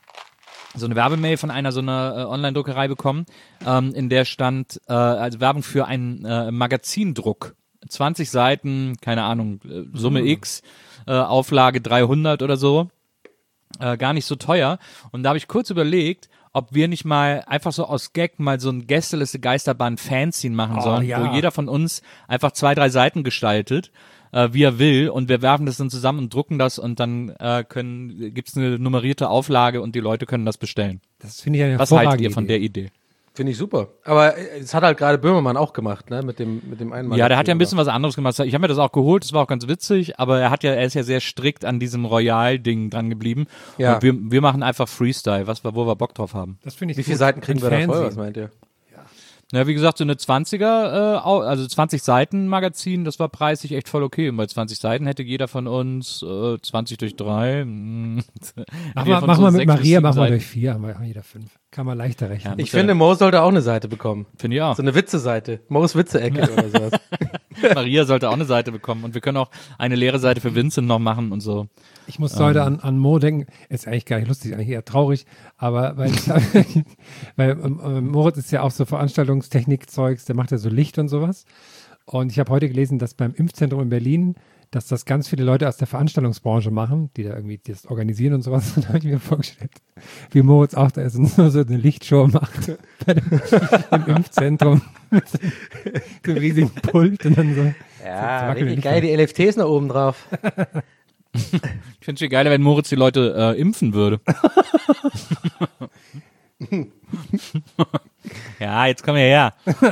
Werbemail von einer so einer Online-Druckerei bekommen, in der stand also Werbung für einen Magazindruck. 20 Seiten, keine Ahnung, Summe X, Auflage 300 oder so. Gar nicht so teuer. Und da habe ich kurz überlegt, ob wir nicht mal einfach so aus Gag mal so ein Gästeliste Geisterbahn Fanzine machen sollen, wo jeder von uns einfach 2-3 Seiten gestaltet, wie er will, und wir werfen das dann zusammen und drucken das und dann gibt's eine nummerierte Auflage und die Leute können das bestellen. Das finde ich eine Was hervorragende haltet ihr von Idee. der Idee? Finde ich super. Aber es hat halt gerade Böhmermann auch gemacht, ne? Mit dem einen Mann. Ja, der hat ja ein bisschen was anderes gemacht. Ich habe mir das auch geholt, das war auch ganz witzig, aber er ist ja sehr strikt an diesem Royal-Ding dran geblieben. Ja. Und wir machen einfach Freestyle, wo wir Bock drauf haben. Das finde ich Wie viele gut. Seiten kriegen wir da voll? Fanzine. Was meint ihr? Na, wie gesagt, so eine 20er, also 20 Seiten Magazin, das war preislich echt voll okay. Und bei 20 Seiten hätte jeder von uns 20 durch 3. Machen wir mit Maria, machen wir durch 4, haben wir jeder 5. Kann man leichter rechnen. Ich finde, Mo sollte auch eine Seite bekommen. Finde ich auch. So eine Witze-Seite. Mo's Witze-Ecke oder sowas. Maria sollte auch eine Seite bekommen. Und wir können auch eine leere Seite für Vincent noch machen und so. Ich muss heute an Mo denken, ist eigentlich gar nicht lustig, eigentlich eher traurig, aber weil Moritz ist ja auch so Veranstaltungstechnik-Zeugs, der macht ja so Licht und sowas. Und ich habe heute gelesen, dass beim Impfzentrum in Berlin, dass das ganz viele Leute aus der Veranstaltungsbranche machen, die da irgendwie das organisieren und sowas. Und da habe ich mir vorgestellt, wie Moritz auch da ist und nur so eine Lichtshow macht im Impfzentrum mit so einem riesigen Pult und dann so. Ja, so richtig geil, die LFTs noch oben drauf. Ich finde es viel geiler, wenn Moritz die Leute impfen würde. Ja, jetzt komm her.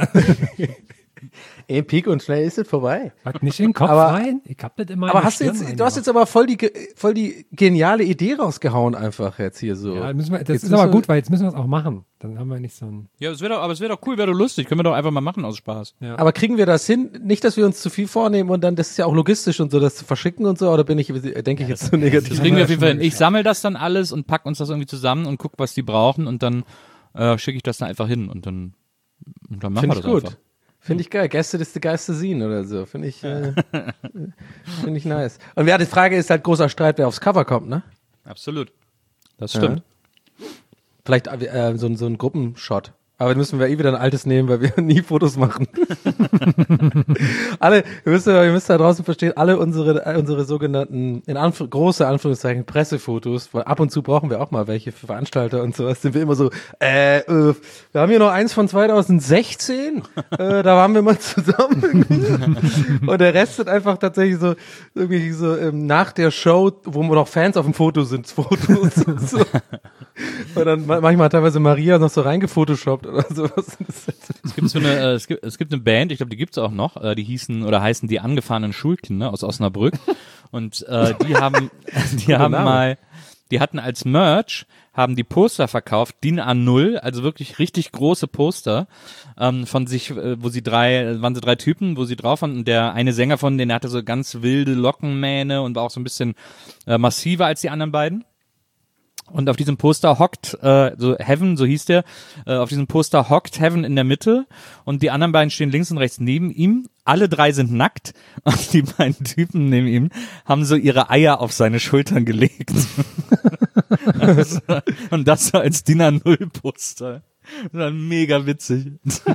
Ein Peak und schnell ist es vorbei. Hat nicht in den Kopf Aber- rein? Ich hab das immer. Aber in der Stirn du hast jetzt aber voll die geniale Idee rausgehauen einfach jetzt hier so. Ja, das Jetzt ist müssen aber wir- gut, weil jetzt müssen wir es auch machen. Dann haben wir nicht so ein. Ja, es wäre doch cool, wäre doch lustig. Können wir doch einfach mal machen aus Spaß. Ja. Aber kriegen wir das hin? Nicht, dass wir uns zu viel vornehmen und dann, das ist ja auch logistisch und so, das zu verschicken und so, oder denke ich jetzt so negativ? Das kriegen wir auf jeden Fall hin. Ich sammle das dann alles und pack uns das irgendwie zusammen und guck, was die brauchen und dann schicke ich das dann einfach hin und dann machen Finde wir ich das gut. einfach. Finde ich geil. Gäste ist die Geister sehen oder so. Finde ich nice. Und ja, die Frage ist halt großer Streit, wer aufs Cover kommt, ne? Absolut. Das stimmt. Vielleicht so ein Gruppenshot. Aber dann müssen wir wieder ein altes nehmen, weil wir nie Fotos machen. Ihr müsst da draußen verstehen, alle unsere sogenannten, große Anführungszeichen, Pressefotos, weil ab und zu brauchen wir auch mal welche für Veranstalter und sowas, sind wir immer so, wir haben hier noch eins von 2016, da waren wir mal zusammen. Und der Rest sind einfach tatsächlich so, irgendwie so, nach der Show, wo noch Fans auf dem Foto sind, Fotos und so. Und dann manchmal teilweise Maria noch so reingefotoshoppt oder sowas. Es gibt eine Band, ich glaube, die gibt's auch noch, die heißen die angefahrenen Schulkinder aus Osnabrück. Und die hatten als Merch, haben die Poster verkauft, DIN A0, also wirklich richtig große Poster von sich, waren so drei Typen, wo sie drauf waren. Und der eine Sänger von denen, der hatte so ganz wilde Lockenmähne und war auch so ein bisschen massiver als die anderen beiden. Und auf diesem Poster hockt, so Heaven, so hieß der, auf diesem Poster hockt Heaven in der Mitte und die anderen beiden stehen links und rechts neben ihm. Alle drei sind nackt und die beiden Typen neben ihm haben so ihre Eier auf seine Schultern gelegt. Und das so als DIN A0-Poster. Das war mega witzig.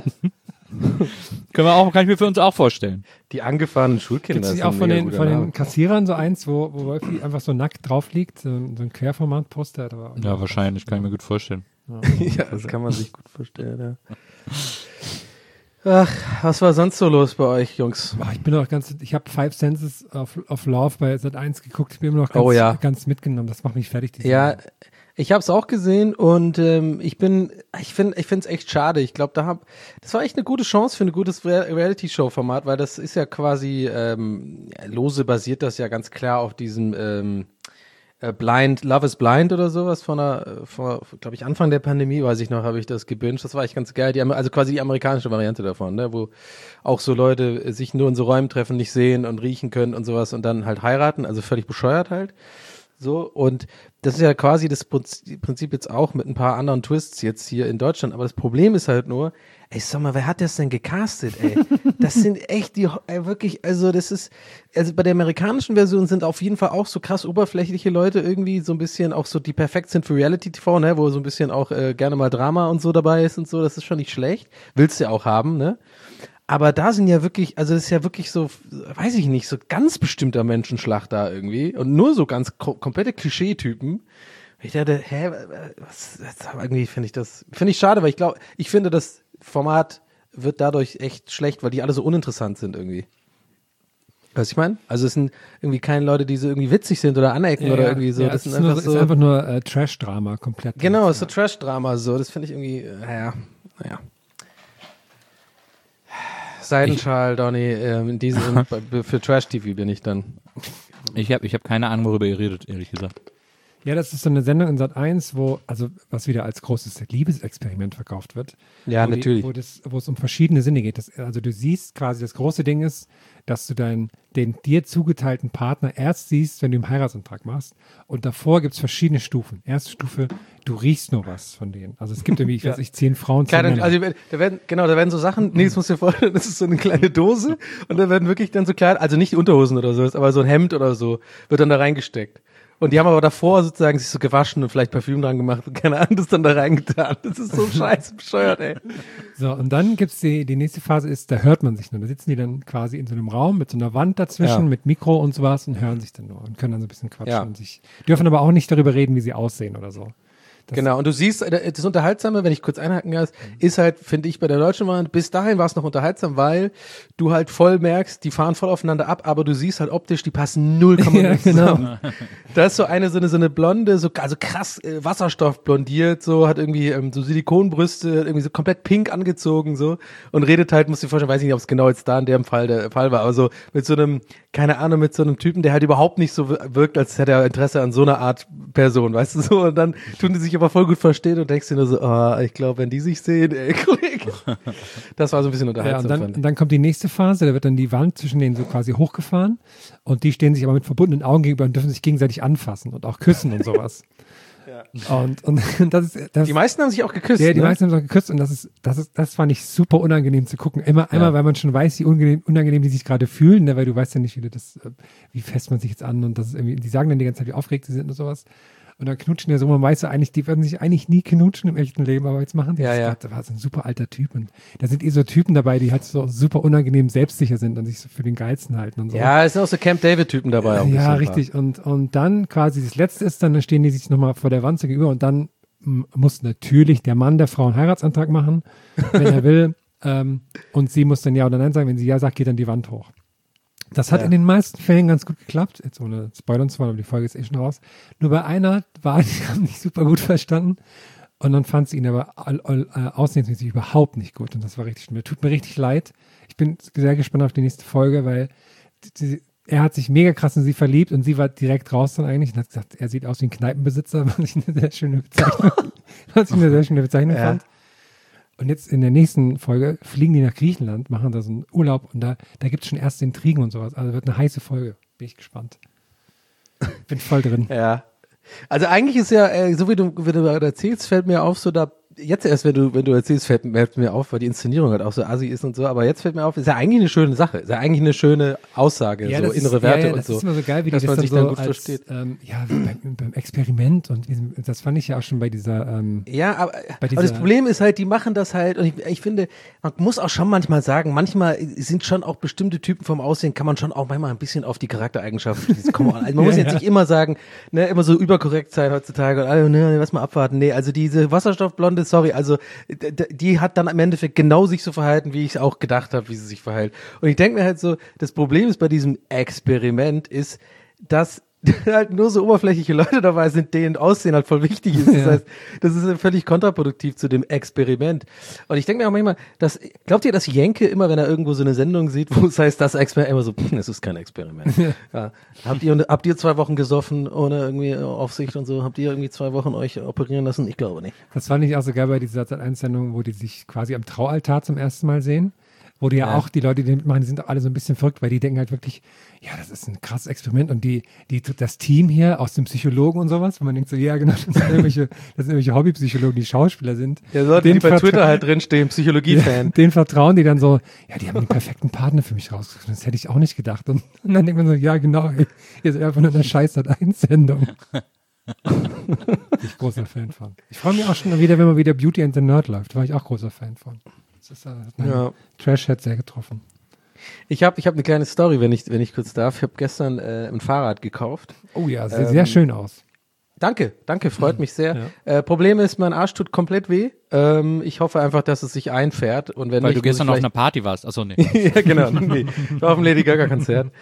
Kann ich mir für uns auch vorstellen. Die angefahrenen Schulkinder. Gibt es nicht sind auch von mega den, guter von den Name. Kassierern so eins, wo Wolfi einfach so nackt drauf liegt, so ein Querformat-Poster? Ja, wahrscheinlich, kann ich mir gut vorstellen. Ja, das kann man sich gut vorstellen, ja. Ach, was war sonst so los bei euch, Jungs? Ich habe Five Senses of Love bei Sat1 geguckt, ich bin immer noch Oh ja. ganz mitgenommen, das macht mich fertig. diese Ja, Serie. Ich habe es auch gesehen und ich finde es echt schade. Ich glaube, das war echt eine gute Chance für ein gutes Reality-Show-Format, weil das ist ja quasi lose basiert das ja ganz klar auf diesem Love is Blind oder sowas vor glaube ich, Anfang der Pandemie, weiß ich noch, habe ich das gebinged. Das war echt ganz geil. Also quasi die amerikanische Variante davon, ne, wo auch so Leute sich nur in so Räumen treffen, nicht sehen und riechen können und sowas und dann halt heiraten, also völlig bescheuert halt. So, und das ist ja quasi das Prinzip jetzt auch mit ein paar anderen Twists jetzt hier in Deutschland. Aber das Problem ist halt nur, ey, sag mal, wer hat das denn gecastet, ey? Das sind echt wirklich, also das ist, also bei der amerikanischen Version sind auf jeden Fall auch so krass oberflächliche Leute irgendwie so ein bisschen auch so, die perfekt sind für Reality-TV, ne, wo so ein bisschen auch gerne mal Drama und so dabei ist und so, das ist schon nicht schlecht. Willst du ja auch haben, ne? Aber da sind ja wirklich, also das ist ja wirklich so, weiß ich nicht, so ganz bestimmter Menschenschlag da irgendwie und nur so ganz komplette Klischee-Typen. Ich dachte, irgendwie finde ich schade, weil ich finde, das Format wird dadurch echt schlecht, weil die alle so uninteressant sind irgendwie. Weißt du, ich meine? Also es sind irgendwie keine Leute, die so irgendwie witzig sind oder anecken oder irgendwie so. Ja, das ist sind einfach ist einfach nur Trash-Drama komplett. Genau, es ist so Trash-Drama so. Das finde ich irgendwie, naja. Seidenschal, Donny, in diesem für Trash-TV bin ich dann. Ich hab keine Ahnung, worüber ihr redet, ehrlich gesagt. Ja, das ist so eine Sendung in Sat.1, was wieder als großes Liebesexperiment verkauft wird. Ja, natürlich. Wo es um verschiedene Sinne geht. Also du siehst quasi, das große Ding ist, dass du den dir zugeteilten Partner erst siehst, wenn du einen Heiratsantrag machst. Und davor gibt es verschiedene Stufen. Erste Stufe, du riechst nur was von denen. Also es gibt irgendwie, ich weiß nicht, 10 Frauen, 10 Männer. Also da werden so Sachen, das musst du dir vorstellen, das ist so eine kleine Dose und da werden wirklich dann so kleine, also nicht Unterhosen oder so, aber so ein Hemd oder so, wird dann da reingesteckt. Und die haben aber davor sozusagen sich so gewaschen und vielleicht Parfüm dran gemacht und keine Ahnung, das dann da reingetan. Das ist so scheiße bescheuert, ey. So, und dann gibt's die nächste Phase ist, da hört man sich nur. Da sitzen die dann quasi in so einem Raum mit so einer Wand dazwischen, mit Mikro und sowas und hören sich dann nur und können dann so ein bisschen quatschen und dürfen aber auch nicht darüber reden, wie sie aussehen oder so. Genau, und du siehst, das Unterhaltsame, wenn ich kurz einhaken kann, ist halt, finde ich, bei der deutschen Variante, bis dahin war es noch unterhaltsam, weil du halt voll merkst, die fahren voll aufeinander ab, aber du siehst halt optisch, die passen 0,0 zusammen. Da ist so eine blonde, also krass Wasserstoff blondiert, so, hat irgendwie so Silikonbrüste, irgendwie so komplett pink angezogen, so, und redet halt, musst du dir vorstellen, weiß ich nicht, ob es genau jetzt da in dem Fall der Fall war, aber so mit so einem, keine Ahnung, mit so einem Typen, der halt überhaupt nicht so wirkt, als hätte er Interesse an so einer Art Person, weißt du, so, und dann tun die sich aber voll gut verstehen und denkst dir nur so, ich glaube, wenn die sich sehen, ey, Kollege. Das war so ein bisschen unterhaltsam. Ja, und dann kommt die nächste Phase, da wird dann die Wand zwischen denen so quasi hochgefahren und die stehen sich aber mit verbundenen Augen gegenüber und dürfen sich gegenseitig anfassen und auch küssen und sowas. Und das die meisten haben sich auch geküsst. Ja, die meisten haben sich auch geküsst und das fand ich super unangenehm zu gucken. Einmal, weil man schon weiß, wie unangenehm die sich gerade fühlen, ne, weil du weißt ja nicht, wie fest man sich jetzt an und das ist irgendwie, die sagen dann die ganze Zeit, wie aufgeregt sie sind und sowas. Und dann knutschen ja so, man weiß ja eigentlich, die werden sich eigentlich nie knutschen im echten Leben, aber jetzt machen die das gerade. Da war so ein super alter Typ und da sind so Typen dabei, die halt so super unangenehm selbstsicher sind und sich so für den Geilsten halten und so. Ja, es sind auch so Camp David-Typen dabei. Auch ja, richtig. Und dann quasi das Letzte ist, dann stehen die sich nochmal vor der Wand gegenüber und dann muss natürlich der Mann der Frau einen Heiratsantrag machen, wenn er will. Und sie muss dann Ja oder Nein sagen. Wenn sie Ja sagt, geht dann die Wand hoch. Das hat in den meisten Fällen ganz gut geklappt. Jetzt ohne Spoilern zu machen, aber die Folge ist schon raus. Nur bei einer die haben nicht super gut verstanden. Und dann fand sie ihn aber aussehensmäßig überhaupt nicht gut. Und das war richtig schlimm. Tut mir richtig leid. Ich bin sehr gespannt auf die nächste Folge, weil er hat sich mega krass in sie verliebt und sie war direkt raus dann eigentlich und hat gesagt, er sieht aus wie ein Kneipenbesitzer, was ich eine sehr schöne Bezeichnung fand. Und jetzt in der nächsten Folge fliegen die nach Griechenland, machen da so einen Urlaub und da gibt es schon erste Intrigen und sowas. Also wird eine heiße Folge. Bin ich gespannt. Bin voll drin. Ja. Also eigentlich ist ja, so wie du erzählst, fällt mir auf, so da, jetzt erst, wenn du erzählst, fällt mir auf, weil die Inszenierung halt auch so assi ist und so, aber jetzt fällt mir auf, ist ja eigentlich eine schöne Sache, ist ja eigentlich eine schöne Aussage, ja, so innere Werte und so. Das ist immer so geil, wie dass die das man dann sich so dann gut als, versteht. Beim Experiment und das fand ich ja auch schon bei dieser ja, aber das Problem ist halt, die machen das halt und ich finde, man muss auch schon manchmal sagen, manchmal sind schon auch bestimmte Typen vom Aussehen, kann man schon auch manchmal ein bisschen auf die Charaktereigenschaften kommen. Also man muss jetzt nicht immer sagen, ne, immer so überkorrekt sein heutzutage und lass mal abwarten. Nee, also diese Wasserstoffblonde, sorry, also die hat dann im Endeffekt genau sich so verhalten, wie ich auch gedacht habe, wie sie sich verhält. Und ich denke mir halt so, das Problem ist bei diesem Experiment ist, dass halt nur so oberflächliche Leute dabei sind, denen Aussehen halt voll wichtig ist. Das heißt, das ist völlig kontraproduktiv zu dem Experiment. Und ich denke mir auch manchmal, glaubt ihr, dass Jenke immer, wenn er irgendwo so eine Sendung sieht, wo es heißt, das Experiment, immer so, es ist kein Experiment. Ja. Habt ihr 2 Wochen gesoffen ohne irgendwie Aufsicht und so? Habt ihr irgendwie 2 Wochen euch operieren lassen? Ich glaube nicht. Das fand ich auch so geil bei dieser Sat.1-Sendung, wo die sich quasi am Traualtar zum ersten Mal sehen. Wo die ja auch, die Leute, die mitmachen, die sind alle so ein bisschen verrückt, weil die denken halt wirklich, ja, das ist ein krasses Experiment und das Team hier aus dem Psychologen und sowas, wo man denkt so, ja genau, das sind irgendwelche Hobbypsychologen, die Schauspieler sind. Ja, so die bei Twitter halt drinstehen, Psychologie-Fan. Den vertrauen die dann so, ja, die haben den perfekten Partner für mich rausgesucht, das hätte ich auch nicht gedacht. Und dann denkt man so, ja genau, ihr seid einfach nur eine scheiß Sat.1-Sendung. Bin ich großer Fan von. Ich freue mich auch schon wieder, wenn mal wieder Beauty and the Nerd läuft, war ich auch großer Fan von. Trash-Head sehr getroffen. Ich hab eine kleine Story, wenn ich kurz darf. Ich habe gestern ein Fahrrad gekauft. Oh ja, sieht sehr schön aus. Danke, freut mich sehr. Ja. Problem ist, mein Arsch tut komplett weh. Ich hoffe einfach, dass es sich einfährt. Und wenn Weil nicht, du gestern auf einer Party warst. Achso, nee. Ja, genau. Nee. Ich war auf dem Lady Gaga-Konzert.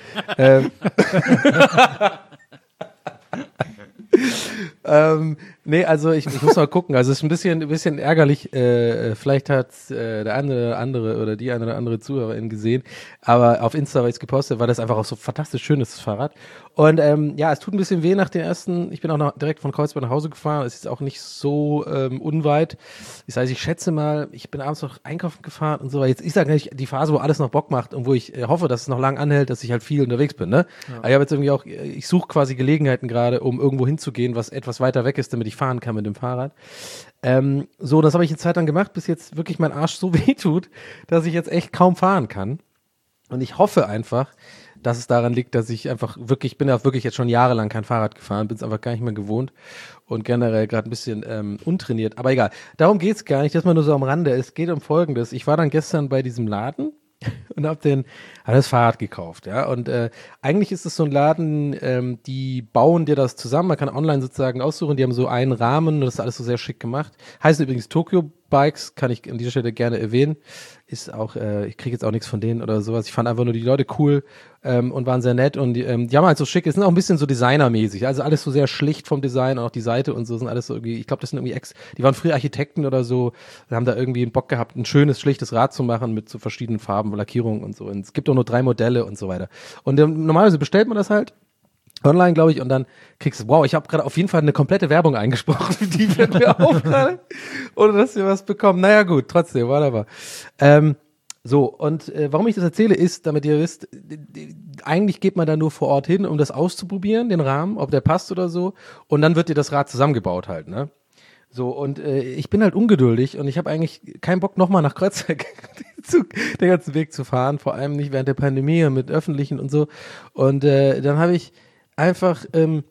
Nee, also ich muss mal gucken. Also es ist ein bisschen ärgerlich. Vielleicht hat der eine oder andere oder die eine oder andere Zuhörerin gesehen. Aber auf Insta, weil ich es gepostet, war das einfach auch so fantastisch schönes Fahrrad. Und ja, es tut ein bisschen weh nach den ersten. Ich bin auch direkt von Kreuzberg nach Hause gefahren. Es ist auch nicht so unweit. Das heißt, ich schätze mal, ich bin abends noch einkaufen gefahren und so. Jetzt ist ja nicht die Phase, wo alles noch Bock macht und wo ich hoffe, dass es noch lang anhält, dass ich halt viel unterwegs bin. Ne? Ja. Aber ich habe jetzt irgendwie auch, ich suche quasi Gelegenheiten gerade, um irgendwo hinzugehen, was etwas weiter weg ist, damit ich fahren kann mit dem Fahrrad. So, das habe ich eine Zeit lang gemacht, bis jetzt wirklich mein Arsch so weh tut, dass ich jetzt echt kaum fahren kann. Und ich hoffe einfach, dass es daran liegt, dass ich einfach wirklich, ich bin ja wirklich jetzt schon jahrelang kein Fahrrad gefahren, bin es einfach gar nicht mehr gewohnt und generell gerade ein bisschen untrainiert. Aber egal, darum geht's gar nicht, dass man nur so am Rande ist. Es geht um Folgendes. Ich war dann gestern bei diesem Laden und habe das Fahrrad gekauft, ja. Und eigentlich ist es so ein Laden, die bauen dir das zusammen. Man kann online sozusagen aussuchen. Die haben so einen Rahmen und das ist alles so sehr schick gemacht. Heißen übrigens Tokyo Bikes, kann ich an dieser Stelle gerne erwähnen. Ist auch, ich kriege jetzt auch nichts von denen oder sowas. Ich fand einfach nur die Leute cool und waren sehr nett und die haben halt so schick, es sind auch ein bisschen so designermäßig, also alles so sehr schlicht vom Design, auch die Seite und so sind alles so irgendwie, ich glaube, das sind irgendwie die waren früher Architekten oder so, haben da irgendwie einen Bock gehabt, ein schönes, schlichtes Rad zu machen mit so verschiedenen Farben, Lackierungen und so. Und es gibt auch nur 3 Modelle und so weiter. Und normalerweise bestellt man das halt online, glaube ich, und dann kriegst du, wow, ich habe gerade auf jeden Fall eine komplette Werbung eingesprochen, die fällt mir auf gerade, ohne dass wir was bekommen. Naja gut, trotzdem, wunderbar. So, und warum ich das erzähle, ist, damit ihr wisst, eigentlich geht man da nur vor Ort hin, um das auszuprobieren, den Rahmen, ob der passt oder so, und dann wird dir das Rad zusammengebaut halt, ne? So, und ich bin halt ungeduldig und ich habe eigentlich keinen Bock, nochmal nach Kreuzberg den ganzen Weg zu fahren, vor allem nicht während der Pandemie und mit Öffentlichen und so. Und dann habe ich einfach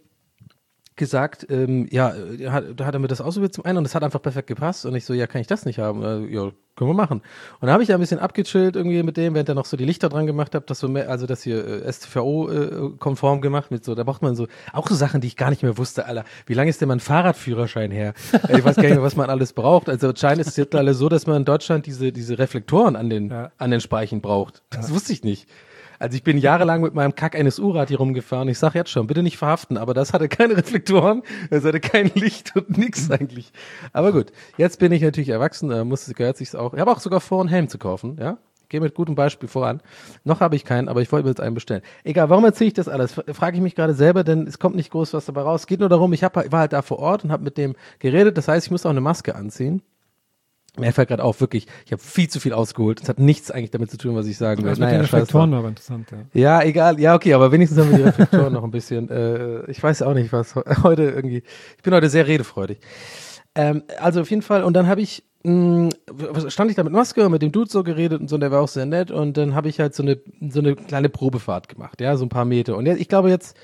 gesagt, ja, da hat er mir das ausprobiert zum einen und das hat einfach perfekt gepasst und ich so, ja, kann ich das nicht haben? Ja, können wir machen. Und dann habe ich da ein bisschen abgechillt irgendwie mit dem, während er noch so die Lichter dran gemacht hat, das so mehr, also das hier StVO-konform gemacht mit so, da braucht man so, auch so Sachen, die ich gar nicht mehr wusste, Alter. Wie lange ist denn mein Fahrradführerschein her? Ich weiß gar nicht mehr, was man alles braucht. Also anscheinend ist es jetzt alle so, dass man in Deutschland diese Reflektoren an den Speichen braucht. Das wusste ich nicht. Also ich bin jahrelang mit meinem Kack-NSU-Rad hier rumgefahren. Ich sag jetzt schon, bitte nicht verhaften, aber das hatte keine Reflektoren, das hatte kein Licht und nix eigentlich. Aber gut, jetzt bin ich natürlich erwachsen, gehört sich's auch. Ich habe auch sogar vor, einen Helm zu kaufen, ja. Gehe mit gutem Beispiel voran. Noch habe ich keinen, aber ich wollte mir jetzt einen bestellen. Egal, warum erzähle ich das alles? Frage ich mich gerade selber, denn es kommt nicht groß was dabei raus. Es geht nur darum, ich war halt da vor Ort und habe mit dem geredet. Das heißt, ich muss auch eine Maske anziehen. Mir fällt gerade auf, wirklich, ich habe viel zu viel ausgeholt. Das hat nichts eigentlich damit zu tun, was ich sagen will. Das mit den Reflektoren aber interessant, ja. Ja, egal. Ja, okay, aber wenigstens haben wir die Reflektoren noch ein bisschen. Ich weiß auch nicht, was heute irgendwie. Ich bin heute sehr redefreudig. Also auf jeden Fall. Und dann stand ich da mit Maske und mit dem Dude so geredet und so, und der war auch sehr nett. Und dann habe ich halt so eine kleine Probefahrt gemacht, ja, so ein paar Meter. Und ich glaube jetzt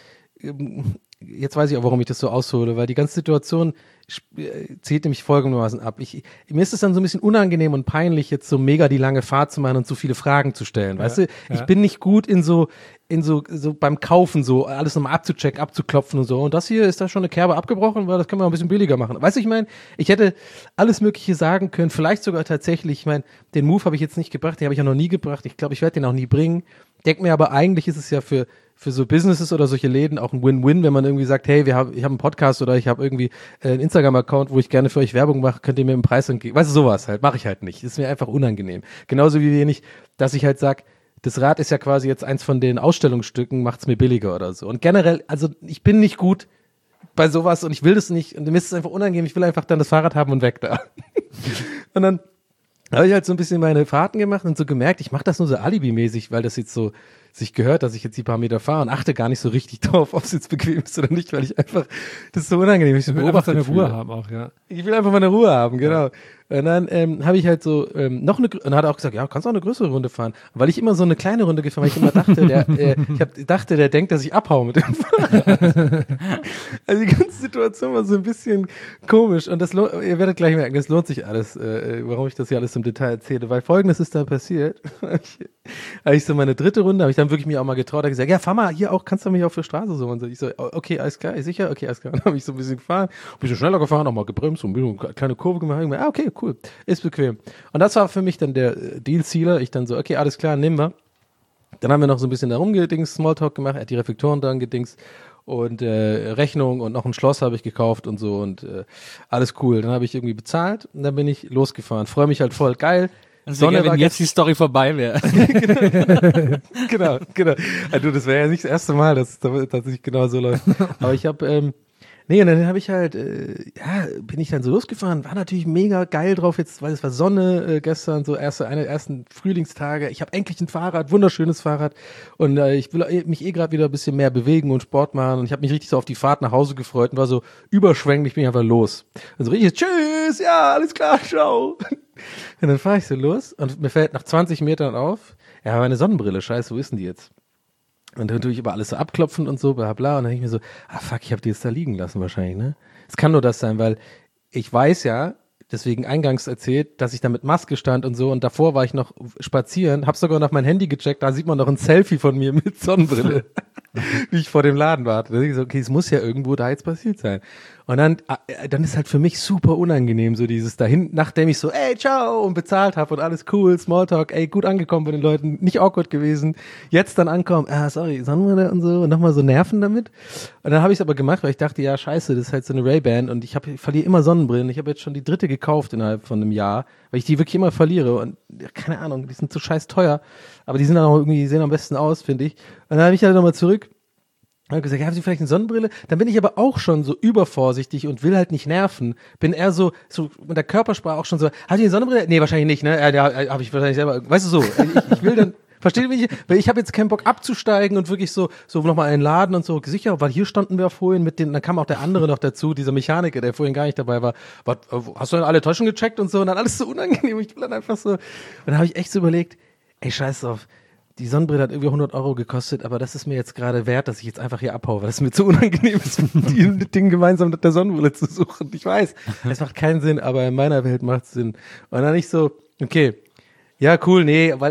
weiß ich auch, warum ich das so aushole, weil die ganze Situation zählt nämlich folgendermaßen ab. Mir ist es dann so ein bisschen unangenehm und peinlich, jetzt so mega die lange Fahrt zu machen und so viele Fragen zu stellen, weißt du? Ich bin nicht gut in so beim Kaufen so alles nochmal abzuchecken, abzuklopfen und so. Und das hier ist da schon eine Kerbe abgebrochen, weil das können wir ein bisschen billiger machen. Weißt du, ich meine, ich hätte alles Mögliche sagen können, vielleicht sogar tatsächlich, ich meine, den Move habe ich jetzt nicht gebracht, den habe ich ja noch nie gebracht. Ich glaube, ich werde den auch nie bringen. Denk mir aber, eigentlich ist es ja für für so Businesses oder solche Läden auch ein Win-Win, wenn man irgendwie sagt, hey, ich habe einen Podcast oder ich habe irgendwie einen Instagram-Account, wo ich gerne für euch Werbung mache, könnt ihr mir einen Preis entgegen. Weißt du, sowas halt, mache ich halt nicht. Das ist mir einfach unangenehm. Genauso wie wenig, dass ich halt sag, das Rad ist ja quasi jetzt eins von den Ausstellungsstücken, macht's mir billiger oder so. Und generell, also ich bin nicht gut bei sowas und ich will das nicht und mir ist es einfach unangenehm, ich will einfach dann das Fahrrad haben und weg da. Und dann habe ich halt so ein bisschen meine Fahrten gemacht und so gemerkt, ich mache das nur so alibimäßig, weil das jetzt so sich gehört, dass ich jetzt die paar Meter fahre und achte gar nicht so richtig drauf, ob es jetzt bequem ist oder nicht, weil ich einfach, das ist so unangenehm, ich so beobachte deine Ruhe haben auch, ja. Ich will einfach meine Ruhe haben, genau. Und dann habe ich halt so noch eine, und dann hat er auch gesagt, ja, kannst auch eine größere Runde fahren. Weil ich immer so eine kleine Runde gefahren, weil ich immer dachte, der denkt, dass ich abhaue mit dem Fahrrad. Also die ganze Situation war so ein bisschen komisch und ihr werdet gleich merken, das lohnt sich alles, warum ich das hier alles im Detail erzähle, weil Folgendes ist da passiert. Habe ich so meine dritte Runde, habe ich dann wirklich mir auch mal getraut, habe gesagt, ja, fahr mal hier auch, kannst du mich auf der Straße so und so. Ich so, okay, alles klar, sicher, okay, alles klar. Dann habe ich so ein bisschen gefahren, ein bisschen schneller gefahren, auch mal gebremst, so ein bisschen eine kleine Kurve gemacht, okay, cool, ist bequem. Und das war für mich dann der Deal-Sealer. Ich dann so, okay, alles klar, nehmen wir. Dann haben wir noch so ein bisschen da rumgedingst, Smalltalk gemacht, er hat die Reflektoren dran gedingst und Rechnung und noch ein Schloss habe ich gekauft und so und alles cool. Dann habe ich irgendwie bezahlt und dann bin ich losgefahren. Freue mich halt voll, geil. Also Sonne, wenn jetzt die Story vorbei wäre. Genau. Also das wäre ja nicht das erste Mal, dass es tatsächlich genau so läuft. Aber ich habe und dann habe ich halt, bin ich dann so losgefahren, war natürlich mega geil drauf jetzt, weil es war Sonne gestern, so ersten Frühlingstage. Ich habe endlich ein Fahrrad, wunderschönes Fahrrad und ich will mich gerade wieder ein bisschen mehr bewegen und Sport machen und ich habe mich richtig so auf die Fahrt nach Hause gefreut und war so überschwänglich, bin ich einfach los. Also richtig, tschüss, ja, alles klar, ciao. Und dann fahre ich so los und mir fällt nach 20 Metern auf, ja, meine Sonnenbrille, scheiße, wo ist denn die jetzt? Und dann tue ich über alles so abklopfen und so, bla bla. Und dann denke ich mir so, fuck, ich habe die jetzt da liegen lassen wahrscheinlich, ne? Es kann nur das sein, weil ich weiß ja, deswegen eingangs erzählt, dass ich da mit Maske stand und so. Und davor war ich noch spazieren, hab sogar noch mein Handy gecheckt, da sieht man noch ein Selfie von mir mit Sonnenbrille, wie ich vor dem Laden warte. Da denke ich so, okay, es muss ja irgendwo da jetzt passiert sein. Und dann ist halt für mich super unangenehm, so dieses dahin, nachdem ich so, ey, ciao, und bezahlt habe und alles cool, Smalltalk, ey, gut angekommen bei den Leuten, nicht awkward gewesen. Jetzt dann ankommen, sorry, Sonnenbrille und so, und nochmal so nerven damit. Und dann habe ich es aber gemacht, weil ich dachte, ja, scheiße, das ist halt so eine Ray-Ban und ich verliere immer Sonnenbrillen. Ich habe jetzt schon die dritte gekauft innerhalb von einem Jahr, weil ich die wirklich immer verliere und keine Ahnung, die sind so scheiß teuer, aber die sind dann auch irgendwie, sehen am besten aus, finde ich. Und dann habe ich halt nochmal zurück. Ich habe gesagt, ja, haben Sie vielleicht eine Sonnenbrille? Dann bin ich aber auch schon so übervorsichtig und will halt nicht nerven. Bin eher so mit der Körpersprache auch schon so, haben Sie eine Sonnenbrille? Nee, wahrscheinlich nicht, ne? Ja, habe ich wahrscheinlich selber, weißt du so. Ich will dann, versteht ihr mich? Weil ich habe jetzt keinen Bock abzusteigen und wirklich so nochmal einen Laden und so, sicher, weil hier standen wir vorhin dann kam auch der andere noch dazu, dieser Mechaniker, der vorhin gar nicht dabei war. Hast du denn alle Täuschungen gecheckt und so? Und dann alles so unangenehm. Ich will dann einfach so, und dann habe ich echt so überlegt, ey, scheiß drauf. Die Sonnenbrille hat irgendwie 100 Euro gekostet, aber das ist mir jetzt gerade wert, dass ich jetzt einfach hier abhaue, weil es mir zu unangenehm ist, die Dinge gemeinsam mit der Sonnenbrille zu suchen. Ich weiß, es macht keinen Sinn, aber in meiner Welt macht es Sinn. Und dann nicht so, okay, ja, cool,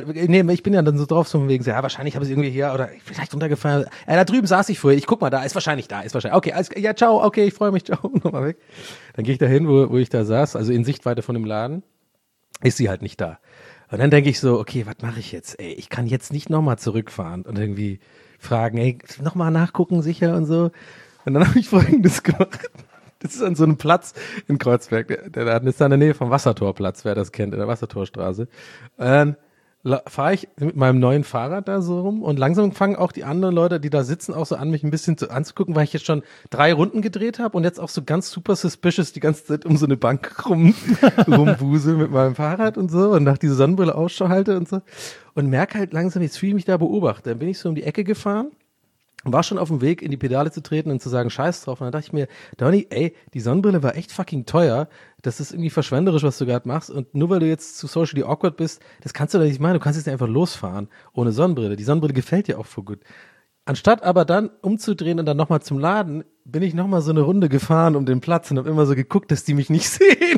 ich bin ja dann so drauf, so von wegen, so, ja, wahrscheinlich habe ich irgendwie hier, oder vielleicht runtergefallen. Da drüben saß ich vorher, ich guck mal, ist wahrscheinlich. Okay, ja, ciao, okay, ich freue mich, ciao, nochmal weg. Dann gehe ich da hin, wo ich da saß, also in Sichtweite von dem Laden, ist sie halt nicht da. Und dann denke ich so, okay, was mache ich jetzt? Ey, ich kann jetzt nicht nochmal zurückfahren und irgendwie fragen, ey, nochmal nachgucken sicher und so. Und dann habe ich Folgendes gemacht. Das ist an so einem Platz in Kreuzberg, der ist da in der Nähe vom Wassertorplatz, wer das kennt, in der Wassertorstraße. Und dann fahre ich mit meinem neuen Fahrrad da so rum und langsam fangen auch die anderen Leute, die da sitzen, auch so an, mich ein bisschen anzugucken, weil ich jetzt schon 3 Runden gedreht habe und jetzt auch so ganz super suspicious die ganze Zeit um so eine Bank rumbusel mit meinem Fahrrad und so und nach dieser Sonnenbrille Ausschau halte und so und merke halt langsam, jetzt fühle ich mich da beobachtet. Dann bin ich so um die Ecke gefahren und war schon auf dem Weg, in die Pedale zu treten und zu sagen, scheiß drauf. Und dann dachte ich mir, Donny, ey, die Sonnenbrille war echt fucking teuer. Das ist irgendwie verschwenderisch, was du gerade machst. Und nur weil du jetzt zu socially awkward bist, das kannst du doch nicht machen. Du kannst jetzt einfach losfahren ohne Sonnenbrille. Die Sonnenbrille gefällt dir auch voll gut. Anstatt aber dann umzudrehen und dann nochmal zum Laden, bin ich nochmal so eine Runde gefahren um den Platz und habe immer so geguckt, dass die mich nicht sehen.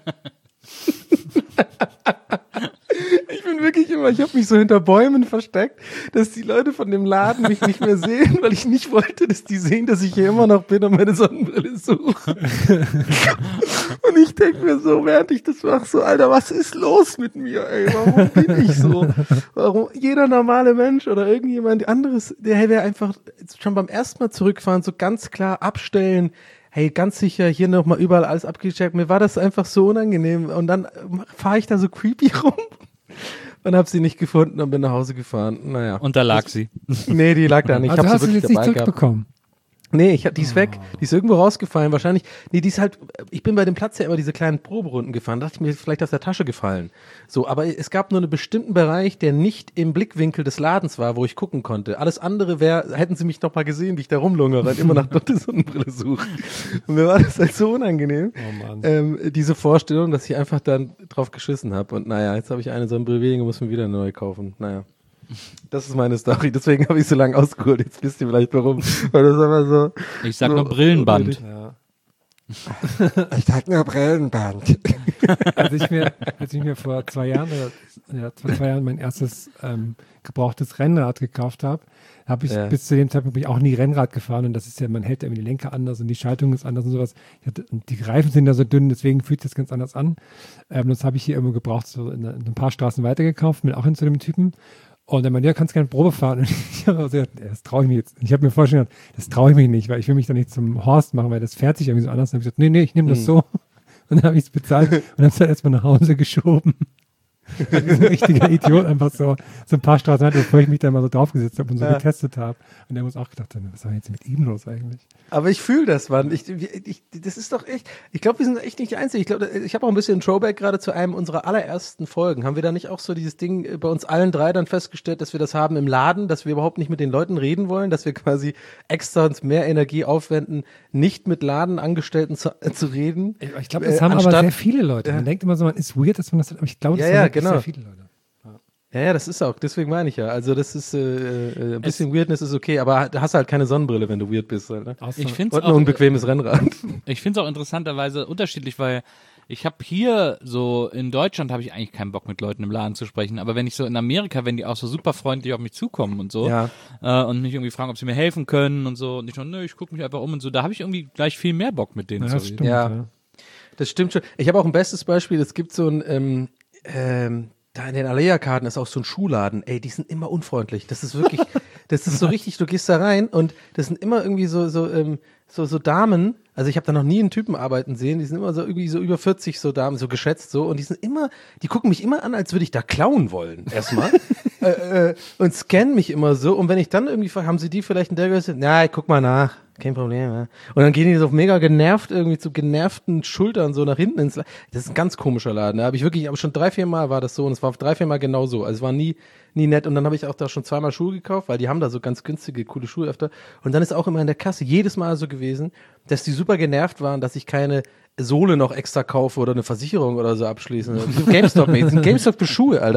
Ich habe mich so hinter Bäumen versteckt, dass die Leute von dem Laden mich nicht mehr sehen, weil ich nicht wollte, dass die sehen, dass ich hier immer noch bin und meine Sonnenbrille suche. Und ich denke mir so, während ich das mache, so, Alter, was ist los mit mir, ey? Warum bin ich so? Warum jeder normale Mensch oder irgendjemand anderes, der wäre einfach schon beim ersten Mal zurückfahren, so ganz klar abstellen, hey, ganz sicher, hier nochmal überall alles abgecheckt. Mir war das einfach so unangenehm. Und dann fahre ich da so creepy rum und habe sie nicht gefunden und bin nach Hause gefahren. Naja. Und da lag sie. Nee, die lag da nicht. Ich Also habe hast sie du sie wirklich jetzt nicht dabei gehabt. zurückbekommen? Nee, die ist weg. Die ist irgendwo rausgefallen. Wahrscheinlich, nee, die ist halt, ich bin bei dem Platz ja immer diese kleinen Proberunden gefahren. Da dachte ich mir, vielleicht aus der Tasche gefallen. So, aber es gab nur einen bestimmten Bereich, der nicht im Blickwinkel des Ladens war, wo ich gucken konnte. Alles andere hätten sie mich noch mal gesehen, wie ich da rumlungere und immer nach der Sonnenbrille suche. Und mir war das halt so unangenehm. Oh Mann. Diese Vorstellung, dass ich einfach dann drauf geschissen habe. Und naja, jetzt habe ich eine Sonnenbrille weniger, muss mir wieder eine neue kaufen. Naja. Das ist meine Story, deswegen habe ich so lange ausgeholt. Jetzt wisst ihr vielleicht warum. Weil das aber so. Ich sag so nur Brillenband. Ja. Ich sag nur Brillenband. Als ich mir vor 2 Jahren, vor 2 Jahren mein erstes gebrauchtes Rennrad gekauft habe ich bis zu dem Zeitpunkt bin ich auch nie Rennrad gefahren und das ist ja, man hält ja irgendwie die Lenker anders und die Schaltung ist anders und sowas. Und die Reifen sind da so dünn, deswegen fühlt sich das ganz anders an. Das habe ich hier irgendwo gebraucht, so in ein paar Straßen weitergekauft, bin auch hin zu dem Typen. Und dann meinte, ja, kannst gerne Probe fahren. Und ich habe gesagt, das traue ich mir jetzt. Ich habe mir vorgestellt, das traue ich mich nicht, weil ich will mich da nicht zum Horst machen, weil das fährt sich irgendwie so anders. Dann habe ich gesagt, nee, ich nehme das so. Und dann habe ich es bezahlt und habe es dann erstmal nach Hause geschoben. Wie so ein richtiger Idiot, einfach so ein paar Straßen weiter, bevor ich mich da mal so draufgesetzt habe und so getestet habe. Und der muss auch gedacht haben, was war jetzt mit ihm los eigentlich? Aber ich fühle das, Mann. Das ist doch echt, ich glaube, wir sind echt nicht die Einzigen. Ich glaube, ich habe auch ein bisschen ein Throwback gerade zu einem unserer allerersten Folgen. Haben wir da nicht auch so dieses Ding bei uns allen drei dann festgestellt, dass wir das haben im Laden, dass wir überhaupt nicht mit den Leuten reden wollen, dass wir quasi extra uns mehr Energie aufwenden, nicht mit Ladenangestellten zu reden? Ich glaube, das haben aber sehr viele Leute. Man denkt immer so, man ist weird, dass man das hat, aber ich glaube, das haben wirklich sehr viele Leute. Ja, das ist auch, deswegen meine ich ja. Also das ist, ein bisschen Weirdness ist okay, aber da hast du halt keine Sonnenbrille, wenn du weird bist. Halt, ne? Ich find's Und auch, ein unbequemes Rennrad. Ich finde es auch interessanterweise unterschiedlich, weil ich habe hier so, in Deutschland habe ich eigentlich keinen Bock mit Leuten im Laden zu sprechen, aber wenn ich so in Amerika, wenn die auch so super freundlich auf mich zukommen und so und mich irgendwie fragen, ob sie mir helfen können und so und ich so, nö, ich gucke mich einfach um und so, da habe ich irgendwie gleich viel mehr Bock mit denen zu reden. Stimmt, ja, das stimmt schon. Ich habe auch ein bestes Beispiel, es gibt so ein da in den Alea-Karten ist auch so ein Schuhladen. Ey, die sind immer unfreundlich. Das ist wirklich, das ist so richtig, du gehst da rein und das sind immer irgendwie so Damen. Also ich habe da noch nie einen Typen arbeiten sehen. Die sind immer so irgendwie so über 40 so Damen, so geschätzt so. Und die gucken mich immer an, als würde ich da klauen wollen. Erstmal. Und scannen mich immer so. Und wenn ich dann irgendwie frage, haben sie die vielleicht in der Größe? Na, guck mal nach. Kein Problem, ja. Und dann gehen die so mega genervt, irgendwie zu genervten Schultern so nach hinten ins Laden. Das ist ein ganz komischer Laden. Da habe ich wirklich, aber schon 3-4 Mal war das so und es war 3-4 Mal genau so. Also es war nie nett. Und dann habe ich auch da schon 2-mal Schuhe gekauft, weil die haben da so ganz günstige, coole Schuhe öfter. Und dann ist auch immer in der Kasse jedes Mal so gewesen, dass die super genervt waren, dass ich keine Sohle noch extra kaufe oder eine Versicherung oder so abschließen. GameStop, mate. Das sind GameStop für Schuhe, Alter.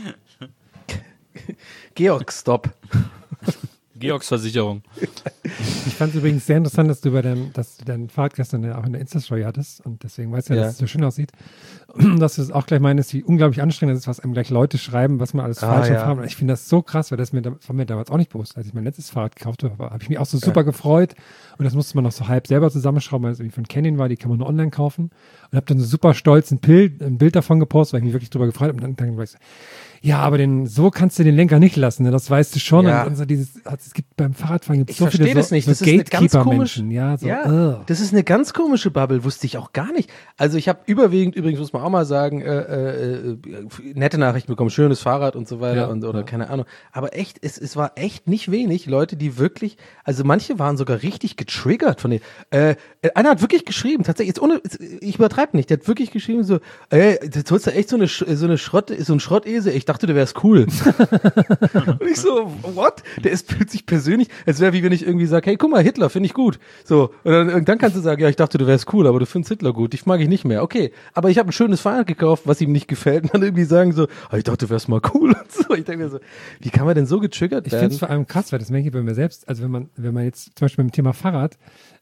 Georg-Stop. Georgs Versicherung. Ich fand es übrigens sehr interessant, dass du dein Fahrrad gestern auch in der Insta-Story hattest und deswegen weißt du ja, dass es so schön aussieht. Dass du es auch gleich meinst, wie unglaublich anstrengend es ist, was einem gleich Leute schreiben, was man alles falsch am Fahrrad macht. Ich finde das so krass, weil das war mir damals auch nicht bewusst. Als ich mein letztes Fahrrad gekauft habe, habe ich mich auch so super gefreut und das musste man noch so halb selber zusammenschrauben, weil es irgendwie von Canyon war, die kann man nur online kaufen und habe dann so super stolz ein Bild davon gepostet, weil ich mich wirklich drüber gefreut habe und dann war ich so, ja, aber so kannst du den Lenker nicht lassen, ne? Das weißt du schon. Ja. Und so es gibt beim Fahrradfahren Ich so viele verstehe das nicht. so Das ist eine ganz Gatekeeper-Menschen. Das ist eine ganz komische Bubble, wusste ich auch gar nicht. Also ich habe überwiegend, übrigens muss man auch mal sagen, nette Nachrichten bekommen, schönes Fahrrad und so weiter oder keine Ahnung. Aber echt, es war echt nicht wenig Leute, die wirklich, also manche waren sogar richtig getriggert von denen. Einer hat wirklich geschrieben, tatsächlich, jetzt ohne, ich übertreibe nicht, der hat wirklich geschrieben so, jetzt holst du echt so ein Schrottesel. Ich dachte, du wärst cool. Und ich so, what? Der fühlt sich persönlich, als wäre wie wenn ich irgendwie sage, hey, guck mal, Hitler finde ich gut. So, und dann kannst du sagen, ja, ich dachte, du wärst cool, aber du findest Hitler gut. Dich mag ich nicht mehr. Okay, aber ich habe ein schönes Fahrrad gekauft, was ihm nicht gefällt. Und dann irgendwie sagen so, ich dachte, du wärst mal cool. Und so. Ich denke mir so, wie kann man denn so getriggert werden? Ich finde es vor allem krass, weil das merke ich bei mir selbst. Also wenn man jetzt zum Beispiel beim Thema Fahrrad,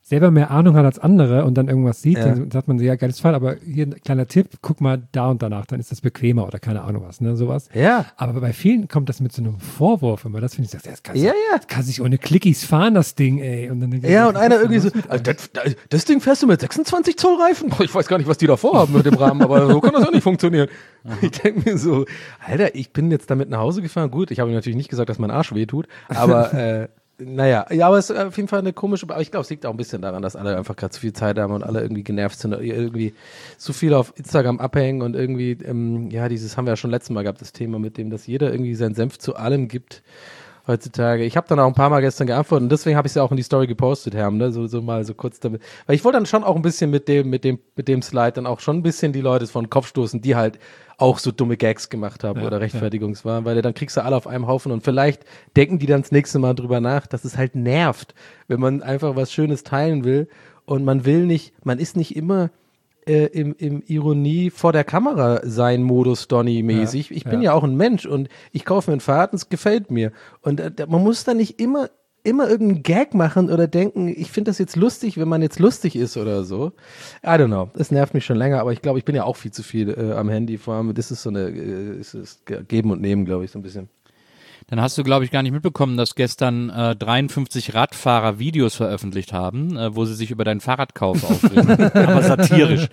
selber mehr Ahnung hat als andere und dann irgendwas sieht, Ja. dann sagt man so, ja, geiles Fall, aber hier ein kleiner Tipp, guck mal da und danach, dann ist das bequemer oder keine Ahnung was, ne, sowas. Ja. Aber bei vielen kommt das mit so einem Vorwurf immer, das finde ich, das kann, Ja, ja. das kann sich ohne Clickies fahren, das Ding, ey. Und dann denke ich, Ja, was und ist einer denn irgendwie so, los mit also das Ding fährst du mit 26 Zoll Reifen? Boah, ich weiß gar nicht, was die da vorhaben mit dem Rahmen, aber so kann das auch nicht funktionieren. Ich denke mir so, Alter, ich bin jetzt damit nach Hause gefahren. Gut, ich habe ihm natürlich nicht gesagt, dass mein Arsch wehtut, aber naja, ja, aber es ist auf jeden Fall eine komische, aber ich glaube, es liegt auch ein bisschen daran, dass alle einfach gerade zu viel Zeit haben und alle irgendwie genervt sind, irgendwie zu viel auf Instagram abhängen und irgendwie, ja, dieses haben wir ja schon letztes Mal gehabt, das Thema mit dem, dass jeder irgendwie seinen Senf zu allem gibt heutzutage. Ich habe dann auch ein paar Mal gestern geantwortet und deswegen habe ich es ja auch in die Story gepostet, Herm, ne, so mal so kurz damit, weil ich wollte dann schon auch ein bisschen mit dem Slide dann auch schon ein bisschen die Leute von den Kopf stoßen, die halt auch so dumme Gags gemacht haben oder Rechtfertigungswahn, weil dann kriegst du alle auf einem Haufen und vielleicht denken die dann das nächste Mal drüber nach, dass es halt nervt, wenn man einfach was Schönes teilen will und man ist nicht immer im Ironie vor der Kamera sein Modus Donny-mäßig. Ich bin ja auch ein Mensch und ich kaufe mir ein Fahrrad und es gefällt mir. Und man muss da nicht immer irgendeinen Gag machen oder denken, ich finde das jetzt lustig, wenn man jetzt lustig ist oder so. I don't know. Das nervt mich schon länger, aber ich glaube, ich bin ja auch viel zu viel am Handy. Vor allem, das ist so ist Geben und Nehmen, glaube ich, so ein bisschen. Dann hast du, glaube ich, gar nicht mitbekommen, dass gestern 53 Radfahrer Videos veröffentlicht haben, wo sie sich über deinen Fahrradkauf aufregen. Aber satirisch.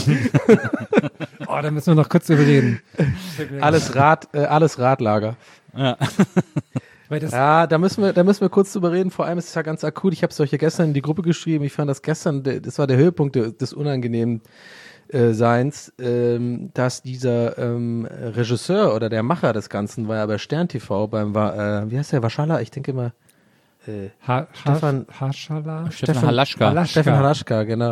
Oh, da müssen wir noch kurz drüber reden. Alles Radlager. Ja. Weil das, Ja, da müssen wir kurz drüber reden. Vor allem ist es ja ganz akut. Ich habe es euch ja gestern in die Gruppe geschrieben. Ich fand das gestern, das war der Höhepunkt des unangenehmen Seins, dass dieser Regisseur oder der Macher des Ganzen war ja bei Stern TV wie heißt der, Waschala? Ich denke immer Stefan Haschala? Stefan Halaschka. Stefan Halaschka, genau.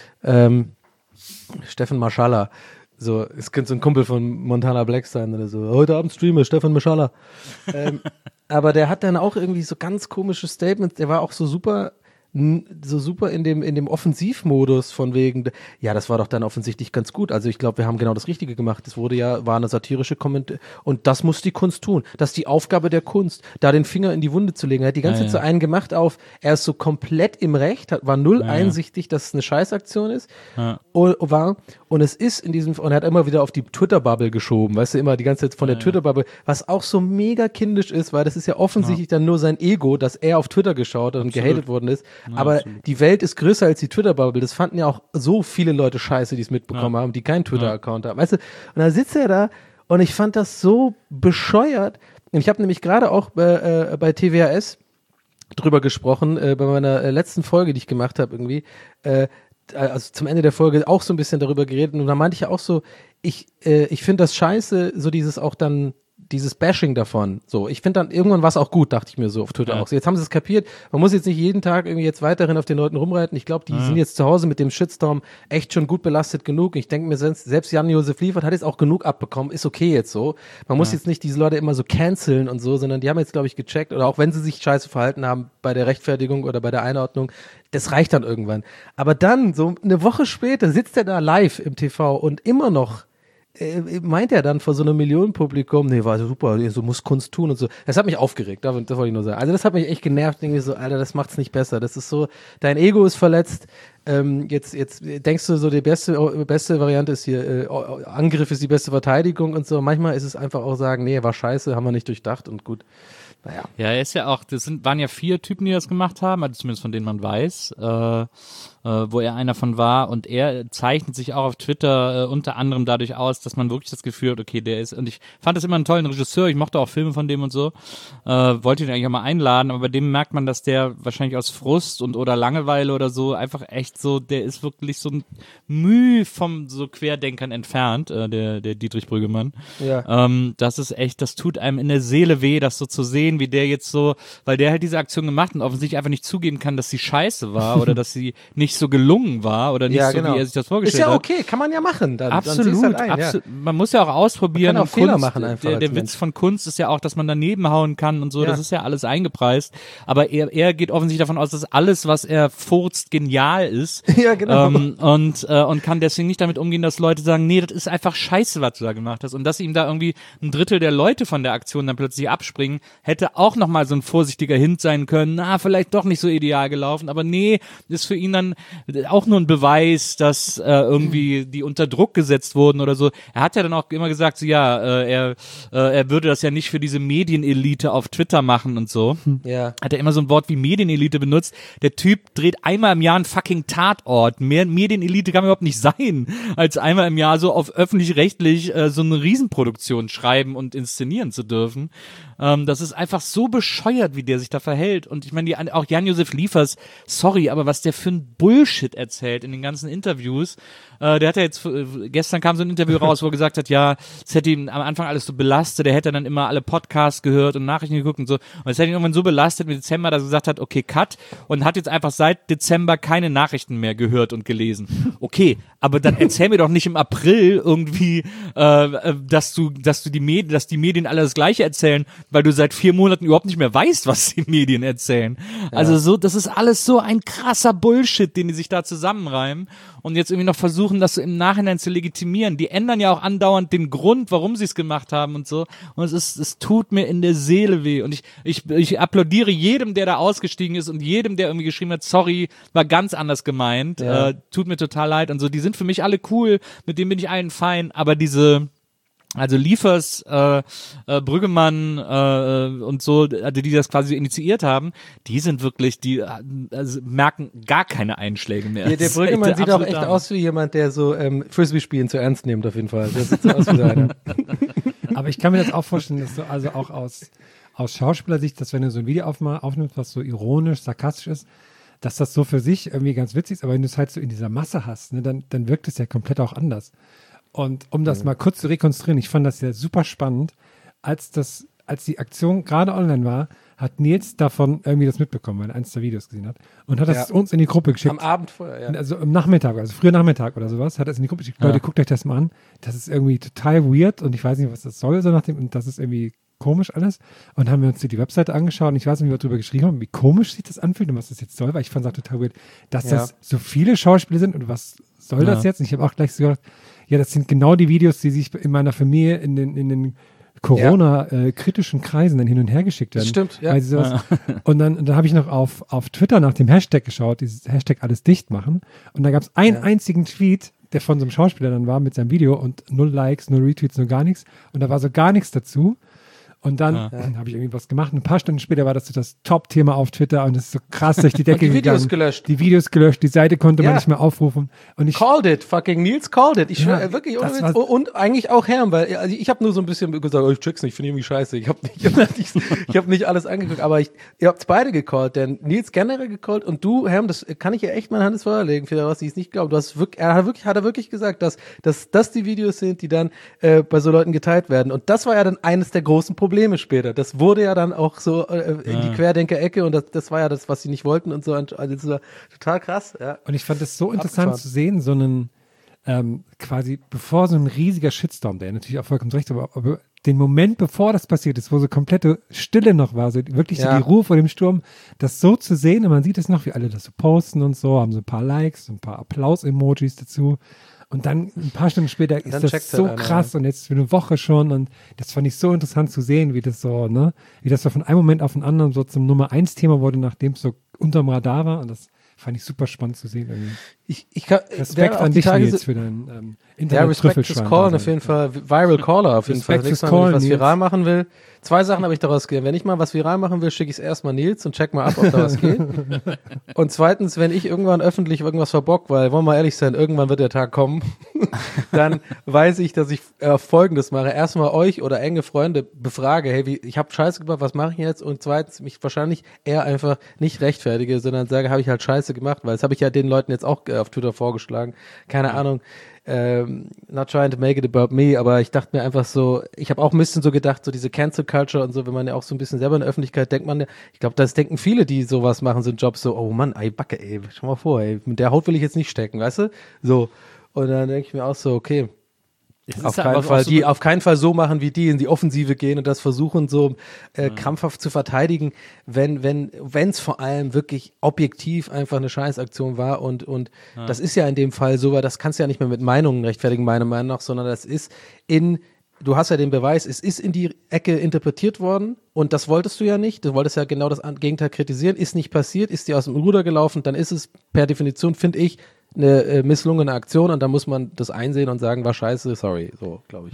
Stefan Maschala. So, es könnte so ein Kumpel von Montana Black sein oder so. Heute Abend streame Stefan Maschala. Aber der hat dann auch irgendwie so ganz komische Statements. Der war auch so super in dem Offensivmodus von wegen, ja, das war doch dann offensichtlich ganz gut. Also ich glaube, wir haben genau das Richtige gemacht. Das war eine satirische Kommentar und das muss die Kunst tun. Das ist die Aufgabe der Kunst, da den Finger in die Wunde zu legen. Er hat die ganze Zeit so einen gemacht er ist so komplett im Recht, war null einsichtig, dass es eine Scheißaktion ist. Und es ist und er hat immer wieder auf die Twitter-Bubble geschoben, weißt du, immer die ganze Zeit von der Twitter-Bubble, was auch so mega kindisch ist, weil das ist ja offensichtlich dann nur sein Ego, dass er auf Twitter geschaut hat und gehatet worden ist. Aber die Welt ist größer als die Twitter-Bubble. Das fanden ja auch so viele Leute scheiße, die es mitbekommen haben, die keinen Twitter-Account haben. Weißt du? Und dann sitzt er da und ich fand das so bescheuert. Und ich habe nämlich gerade auch bei TWAS drüber gesprochen, bei meiner letzten Folge, die ich gemacht habe irgendwie, also zum Ende der Folge auch so ein bisschen darüber geredet. Und da meinte ich ja auch so, ich finde das scheiße, so dieses Bashing davon. So, ich finde dann, irgendwann war es auch gut, dachte ich mir so auf Twitter auch. So, jetzt haben sie es kapiert. Man muss jetzt nicht jeden Tag irgendwie jetzt weiterhin auf den Leuten rumreiten. Ich glaube, die sind jetzt zu Hause mit dem Shitstorm echt schon gut belastet genug. Ich denke mir, selbst Jan-Josef Liefert hat jetzt auch genug abbekommen. Ist okay jetzt so. Man muss jetzt nicht diese Leute immer so canceln und so, sondern die haben jetzt, glaube ich, gecheckt. Oder auch wenn sie sich scheiße verhalten haben bei der Rechtfertigung oder bei der Einordnung, das reicht dann irgendwann. Aber dann, so eine Woche später, sitzt er da live im TV und immer noch meint er dann vor so einem Millionenpublikum, nee, war super, so muss Kunst tun und so. Das hat mich aufgeregt, das wollte ich nur sagen. Also das hat mich echt genervt, irgendwie so, Alter, das macht's nicht besser. Das ist so, dein Ego ist verletzt. Jetzt denkst du so, die beste Variante ist hier, Angriff ist die beste Verteidigung und so. Manchmal ist es einfach auch sagen, nee, war scheiße, haben wir nicht durchdacht und gut. Naja. Ja, er ist ja auch, waren ja 4 Typen, die das gemacht haben, also zumindest von denen man weiß, wo er einer von war, und er zeichnet sich auch auf Twitter unter anderem dadurch aus, dass man wirklich das Gefühl hat, okay, der ist, und ich fand das immer einen tollen Regisseur, ich mochte auch Filme von dem und so, wollte ihn eigentlich auch mal einladen, aber bei dem merkt man, dass der wahrscheinlich aus Frust oder Langeweile oder so einfach echt so, der ist wirklich so ein Mühe vom so Querdenkern entfernt, der Dietrich Brüggemann. Ja. Das ist echt, das tut einem in der Seele weh, das so zu sehen, wie der jetzt so, weil der halt diese Aktion gemacht und offensichtlich einfach nicht zugeben kann, dass sie scheiße war oder dass sie nicht so gelungen war oder nicht so, wie er sich das vorgestellt hat. Ist ja okay, kann man ja machen. Dann Absolut, halt ein, absolut. Ja. Man muss ja auch ausprobieren. Man kann auch Fehler machen einfach. Der Witz von Kunst ist ja auch, dass man daneben hauen kann und so, das ist ja alles eingepreist. Aber er geht offensichtlich davon aus, dass alles, was er furzt, genial ist ist. Ja, genau. Und kann deswegen nicht damit umgehen, dass Leute sagen, nee, das ist einfach scheiße, was du da gemacht hast. Und dass ihm da irgendwie ein Drittel der Leute von der Aktion dann plötzlich abspringen, hätte auch nochmal so ein vorsichtiger Hint sein können, vielleicht doch nicht so ideal gelaufen, aber nee, ist für ihn dann auch nur ein Beweis, dass irgendwie die unter Druck gesetzt wurden oder so. Er hat ja dann auch immer gesagt, so, er würde das ja nicht für diese Medienelite auf Twitter machen und so. Ja. Hat er immer so ein Wort wie Medienelite benutzt. Der Typ dreht einmal im Jahr einen fucking Tatort. Mehr Medienelite kann überhaupt nicht sein, als einmal im Jahr so auf öffentlich-rechtlich so eine Riesenproduktion schreiben und inszenieren zu dürfen. Das ist einfach so bescheuert, wie der sich da verhält. Und ich meine, auch Jan-Josef Liefers, sorry, aber was der für ein Bullshit erzählt in den ganzen Interviews. Der hat ja jetzt, gestern kam so ein Interview raus, wo er gesagt hat, ja, es hätte ihn am Anfang alles so belastet, der hätte dann immer alle Podcasts gehört und Nachrichten geguckt und so. Und es hätte ihn irgendwann so belastet mit Dezember, dass er gesagt hat, okay, cut, und hat jetzt einfach seit Dezember keine Nachrichten mehr gehört und gelesen. Okay, aber dann erzähl mir doch nicht im April irgendwie, dass die Medien alle das Gleiche erzählen, weil du seit 4 Monaten überhaupt nicht mehr weißt, was die Medien erzählen. Ja. Also so, das ist alles so ein krasser Bullshit, den die sich da zusammenreimen und jetzt irgendwie noch versuchen, das so im Nachhinein zu legitimieren. Die ändern ja auch andauernd den Grund, warum sie es gemacht haben und so. Und es tut mir in der Seele weh. Und ich applaudiere jedem, der da ausgestiegen ist und jedem, der irgendwie geschrieben hat, sorry, war ganz anders gemeint. Ja. Tut mir total leid und so. Die sind für mich alle cool, mit denen bin ich allen fein, aber also Liefers, Brüggemann und so, die das quasi initiiert haben, die sind wirklich, also merken gar keine Einschläge mehr. Ja, der Brüggemann sieht auch echt aus wie jemand, der so Frisbee-Spielen zu ernst nimmt auf jeden Fall. Der sieht so aus wie einer. Aber ich kann mir das auch vorstellen, dass du also auch aus Schauspielersicht, dass wenn du so ein Video aufnimmst, was so ironisch, sarkastisch ist, dass das so für sich irgendwie ganz witzig ist, aber wenn du es halt so in dieser Masse hast, ne, dann wirkt es ja komplett auch anders. Und um das mal kurz zu rekonstruieren, ich fand das ja super spannend, als die Aktion gerade online war, hat Nils davon irgendwie das mitbekommen, weil er eins der Videos gesehen hat und hat das uns in die Gruppe geschickt. Am Abend vorher, ja. Also am Nachmittag, also früher Nachmittag oder sowas, hat er es in die Gruppe geschickt. Leute, guckt euch das mal an. Das ist irgendwie total weird und ich weiß nicht, was das soll, so nachdem, und das ist irgendwie komisch alles. Und haben wir uns die Webseite angeschaut und ich weiß nicht, wie wir darüber geschrieben haben, wie komisch sich das anfühlt und was das jetzt soll, weil ich fand es auch total weird, dass das so viele Schauspieler sind und was soll das jetzt? Und ich habe auch gleich so gedacht, ja, das sind genau die Videos, die sich in meiner Familie in den Corona-kritischen Kreisen dann hin und her geschickt werden. Das stimmt, ja. Und dann habe ich noch auf Twitter nach dem Hashtag geschaut, dieses Hashtag alles dicht machen. Und da gab es einen einzigen Tweet, der von so einem Schauspieler dann war mit seinem Video und 0 Likes, 0 Retweets, 0 gar nichts. Und da war so gar nichts dazu. Und dann habe ich irgendwie was gemacht. Ein paar Stunden später war das so das Top-Thema auf Twitter und es ist so krass durch die Decke gegangen. Die Videos gelöscht, die Seite konnte man nicht mehr aufrufen. Und called it, fucking Nils called it. Ich schwör, wirklich, ohne Witz. Und eigentlich auch Herm, weil also ich habe nur so ein bisschen gesagt, ich check's nicht, finde irgendwie scheiße. Ich hab nicht alles angeguckt, aber ihr habt's beide gecallt, denn Nils generell gecallt und du, Herm, das kann ich ja echt meine Hand ins Feuer legen, für was ich es nicht glaube. Er hat wirklich gesagt, dass das die Videos sind, die dann bei so Leuten geteilt werden. Und das war ja dann eines der großen Probleme später. Das wurde ja dann auch so in die Querdenker-Ecke und das war ja das, was sie nicht wollten und so. Also das war total krass. Ja. Und ich fand es so interessant zu sehen, so einen quasi bevor so ein riesiger Shitstorm, der natürlich auch vollkommen recht war, aber den Moment, bevor das passiert ist, wo so komplette Stille noch war, so wirklich so die Ruhe vor dem Sturm, das so zu sehen und man sieht es noch, wie alle das so posten und so, haben so ein paar Likes, so ein paar Applaus-Emojis dazu. Und dann ein paar Stunden später ist das so krass und jetzt für eine Woche schon und das fand ich so interessant zu sehen, wie das so, ne, wie das so von einem Moment auf den anderen so zum Nummer 1 Thema wurde, nachdem es so unterm Radar war und das fand ich super spannend zu sehen irgendwie. Respekt an dich, Nils, für dein Respect Callen auf jeden Fall, Viral Caller auf jeden Fall. Nächstes Mal, wenn ich was viral machen will. 2 Sachen habe ich daraus gelernt. Wenn ich mal was viral machen will, schicke ich es erstmal Nils und check mal ab, ob da was geht. Und zweitens, wenn ich irgendwann öffentlich irgendwas verbock, weil, wollen wir mal ehrlich sein, irgendwann wird der Tag kommen, dann weiß ich, dass ich Folgendes mache. Erstmal euch oder enge Freunde befrage, hey, ich habe Scheiße gemacht, was mache ich jetzt? Und zweitens, mich wahrscheinlich eher einfach nicht rechtfertige, sondern sage, habe ich halt Scheiße gemacht, weil das habe ich ja den Leuten jetzt auch auf Twitter vorgeschlagen. Keine Ahnung. Not trying to make it about me, aber ich dachte mir einfach so, ich habe auch ein bisschen so gedacht, so diese Cancel Culture und so, wenn man ja auch so ein bisschen selber in der Öffentlichkeit denkt man ja, ich glaube, das denken viele, die sowas machen, so einen Job so, oh Mann, ey, Backe, ey, schau mal vor, ey, mit der Haut will ich jetzt nicht stecken, weißt du? So. Und dann denke ich mir auch so, okay, Es Auf ist keinen aber Fall, auch so die auf keinen Fall so machen, wie die in die Offensive gehen und das versuchen so krampfhaft zu verteidigen, wenn es vor allem wirklich objektiv einfach eine Scheißaktion war und das ist ja in dem Fall so, weil das kannst du ja nicht mehr mit Meinungen rechtfertigen, meiner Meinung nach, sondern das ist du hast ja den Beweis, es ist in die Ecke interpretiert worden und das wolltest du ja nicht, du wolltest ja genau das Gegenteil kritisieren, ist nicht passiert, ist dir aus dem Ruder gelaufen, dann ist es per Definition, finde ich, eine misslungene Aktion und da muss man das einsehen und sagen, war scheiße, sorry, so glaube ich.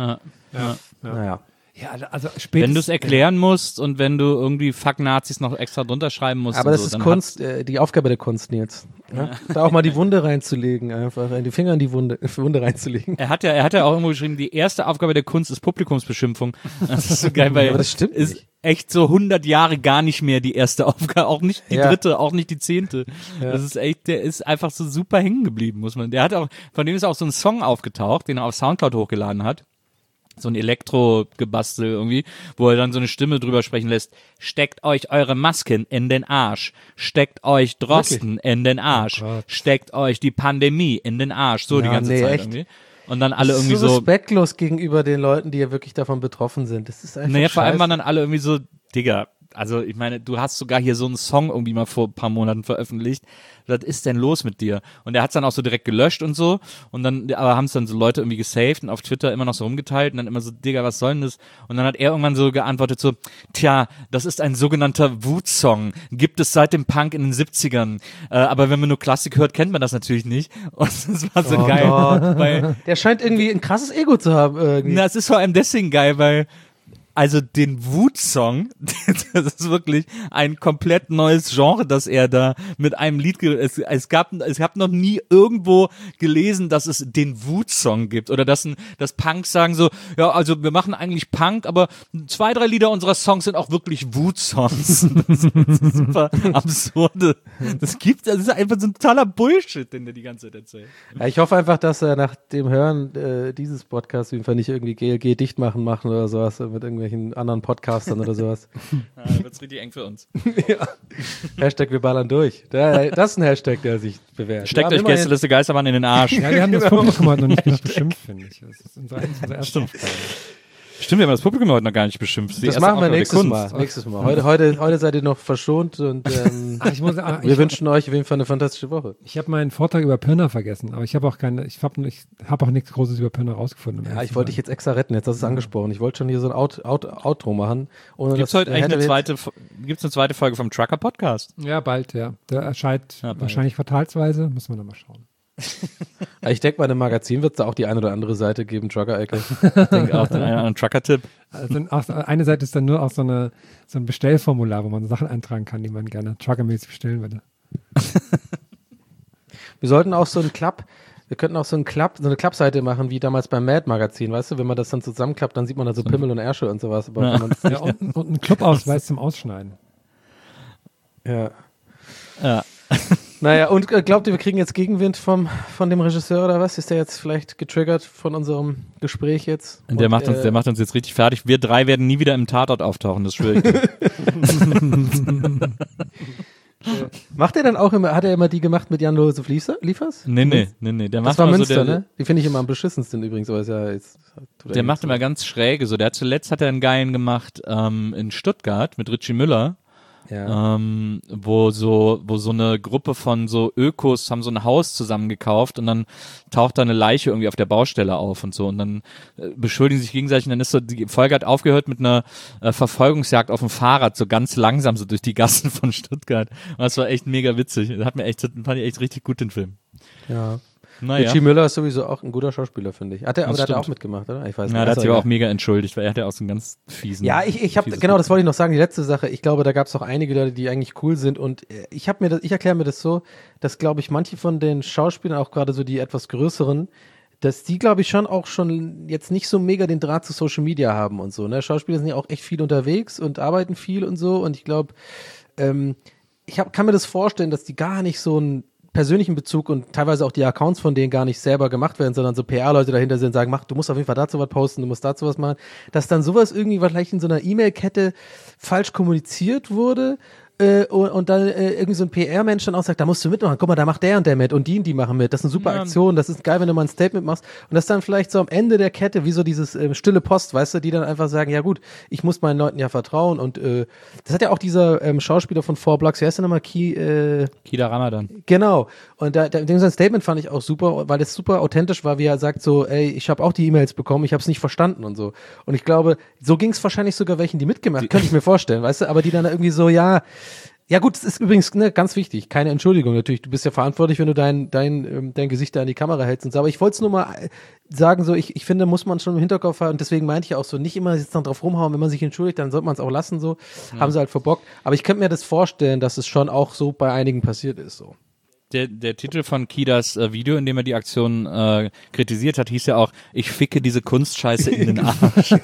Naja. Ja, also Wenn spätestens. du es erklären musst und wenn du irgendwie Fuck Nazis noch extra drunter schreiben musst. Aber und das so, ist dann Kunst, die Aufgabe der Kunst, Nils. Ja? Da auch mal die Wunde reinzulegen, einfach die Finger in die Wunde reinzulegen. Er hat ja auch irgendwo geschrieben, die erste Aufgabe der Kunst ist Publikumsbeschimpfung. Das ist so geil, weil Aber das stimmt ist nicht. echt so 100 Jahre gar nicht mehr die erste Aufgabe, auch nicht die dritte, auch nicht die 10. Das ist echt, der ist einfach so super hängen geblieben, von dem ist auch so ein Song aufgetaucht, den er auf Soundcloud hochgeladen hat. So ein Elektro-Gebastel irgendwie, wo er dann so eine Stimme drüber sprechen lässt. Steckt euch eure Masken in den Arsch. Steckt euch Drosten in den Arsch. Steckt euch die Pandemie in den Arsch. So die ganze Zeit echt. irgendwie. Und dann alle Das ist irgendwie so so. respektlos gegenüber den Leuten, die ja wirklich davon betroffen sind. Das ist einfach Naja, vor allem scheiße. waren dann alle irgendwie so, Digga, also ich meine, du hast sogar hier so einen Song irgendwie mal vor ein paar Monaten veröffentlicht. Was ist denn los mit dir? Und er hat es dann auch so direkt gelöscht und so. Und dann, aber haben es dann so Leute irgendwie gesaved und auf Twitter immer noch so rumgeteilt und dann immer so, Digga, was soll denn das? Und dann hat er irgendwann so geantwortet so, tja, das ist ein sogenannter Wutsong. Gibt es seit dem Punk in den 70ern. Aber wenn man nur Klassik hört, kennt man das natürlich nicht. Und das war so geil. Gott. Weil, Der scheint irgendwie ein krasses Ego zu haben. Irgendwie. na, es ist vor allem deswegen geil, weil also den Wut-Song, das ist wirklich ein komplett neues Genre, das er da mit einem Lied, es gab noch nie irgendwo gelesen, dass es den Wut-Song gibt oder dass Punks sagen so, ja, also wir machen eigentlich Punk, aber 2, 3 Lieder unserer Songs sind auch wirklich Wut-Songs. Das ist super absurde. Das ist einfach so ein totaler Bullshit, den der die ganze Zeit erzählt. Ja, ich hoffe einfach, dass er nach dem Hören dieses Podcasts jedenfalls nicht irgendwie GLG dicht machen oder sowas mit irgendwelchen anderen Podcastern oder sowas. Ja, wird's richtig eng für uns. Ja. Hashtag wir ballern durch. Das ist ein Hashtag, der sich bewährt. Steckt Ja, euch Gästeliste Geisterbahn in den Arsch. Ja, wir haben das Publikum heute noch nicht genug beschimpft, finde ich. Das ist unser erster Aufgabe. Stimmt, wir haben das Publikum heute noch gar nicht beschimpft. Die Das erste machen wir Aufgabe der nächstes Kunst. Mal. Heute seid ihr noch verschont und wir wünschen euch auf jeden Fall eine fantastische Woche. Ich habe meinen Vortrag über Pirna vergessen, aber ich habe auch nichts Großes über Pirna rausgefunden. Ja, ich wollte dich jetzt extra retten, jetzt hast du es angesprochen. Ich wollte schon hier so ein Outro machen. Ohne Gibt's dass heute der eigentlich hätte gibt's eine zweite Folge vom Trucker Podcast? Ja, bald, ja. Der erscheint Ja, bald. wahrscheinlich quartalsweise, müssen wir noch mal schauen. Ich denke, bei einem Magazin wird es da auch die eine oder andere Seite geben, Trucker-Ecke. Ich denke auch den einen oder anderen Trucker-Tipp. Also eine Seite ist dann nur auch so ein Bestellformular, wo man Sachen eintragen kann, die man gerne truckermäßig bestellen würde. Wir sollten auch wir könnten auch so eine Klappseite machen, wie damals beim Mad-Magazin, weißt du? Wenn man das dann zusammenklappt, dann sieht man da so Pimmel und Ärsche und sowas. Aber Ja. wenn man's Ja, und ein Clubausweis zum Ausschneiden. ja. Ja. Naja, und glaubt ihr, wir kriegen jetzt Gegenwind von dem Regisseur oder was? Ist der jetzt vielleicht getriggert von unserem Gespräch jetzt? Der macht uns jetzt richtig fertig. Wir 3 werden nie wieder im Tatort auftauchen, das schwöre ich dir. Macht er dann auch immer, hat er immer die gemacht mit Jan-Josef Liefers? Nee. Der Das macht war immer Münster, so ne? Die finde ich immer am beschissensten übrigens, aber ist ja jetzt. Der macht immer ganz schräge so. Zuletzt hat er einen geilen gemacht in Stuttgart mit Richie Müller. Ja. Wo so eine Gruppe von so Ökos haben so ein Haus zusammengekauft und dann taucht da eine Leiche irgendwie auf der Baustelle auf und so und dann beschuldigen sich gegenseitig und dann ist so, die Folge hat aufgehört mit einer Verfolgungsjagd auf dem Fahrrad, so ganz langsam so durch die Gassen von Stuttgart. Und das war echt mega witzig. Fand ich echt richtig gut, den Film. Ja. Naja. Richie Müller ist sowieso auch ein guter Schauspieler, finde ich. Aber der hat stimmt. auch mitgemacht, oder? Ich weiß Ja, nicht. der hat sich Also, aber auch mega entschuldigt, weil er hat ja auch so einen ganz fiesen. Ja, ich habe fieses genau, das wollte ich noch sagen, die letzte Sache. Ich glaube, da gab es auch einige Leute, die eigentlich cool sind und ich erkläre mir das so, dass, glaube ich, manche von den Schauspielern, auch gerade so die etwas größeren, dass die, glaube ich, schon jetzt nicht so mega den Draht zu Social Media haben und so. Ne? Schauspieler sind ja auch echt viel unterwegs und arbeiten viel und so und ich glaube, kann mir das vorstellen, dass die gar nicht so einen persönlichen Bezug und teilweise auch die Accounts von denen gar nicht selber gemacht werden, sondern so PR-Leute dahinter sind und sagen, du musst auf jeden Fall dazu was posten, du musst dazu was machen, dass dann sowas irgendwie vielleicht in so einer E-Mail-Kette falsch kommuniziert wurde und dann irgendwie so ein PR-Mensch dann auch sagt, da musst du mitmachen, guck mal, da macht der und der mit und die machen mit, das ist eine super Aktion, das ist geil, wenn du mal ein Statement machst und das dann vielleicht so am Ende der Kette, wie so dieses stille Post, weißt du, die dann einfach sagen, ja gut, ich muss meinen Leuten ja vertrauen und das hat ja auch dieser Schauspieler von Four Blocks, wie heißt der nochmal, Kida Ramadan. Genau. Und sein Statement fand ich auch super, weil es super authentisch war, wie er sagt so, ey, ich habe auch die E-Mails bekommen, ich habe es nicht verstanden und so. Und ich glaube, so ging es wahrscheinlich sogar welchen, die mitgemacht, könnte ich mir vorstellen, weißt du, aber die dann irgendwie so, ja gut, das ist übrigens ganz wichtig, keine Entschuldigung natürlich, du bist ja verantwortlich, wenn du dein Gesicht da an die Kamera hältst und so, aber ich wollte es nur mal sagen, so, ich finde, muss man schon im Hinterkopf haben und deswegen meinte ich auch so, nicht immer jetzt dann drauf rumhauen, wenn man sich entschuldigt, dann sollte man es auch lassen, so, haben sie halt verbockt, aber ich könnte mir das vorstellen, dass es schon auch so bei einigen passiert ist, so. Der Titel von Kidas Video, in dem er die Aktion kritisiert hat, hieß ja auch, ich ficke diese Kunstscheiße in den Arsch.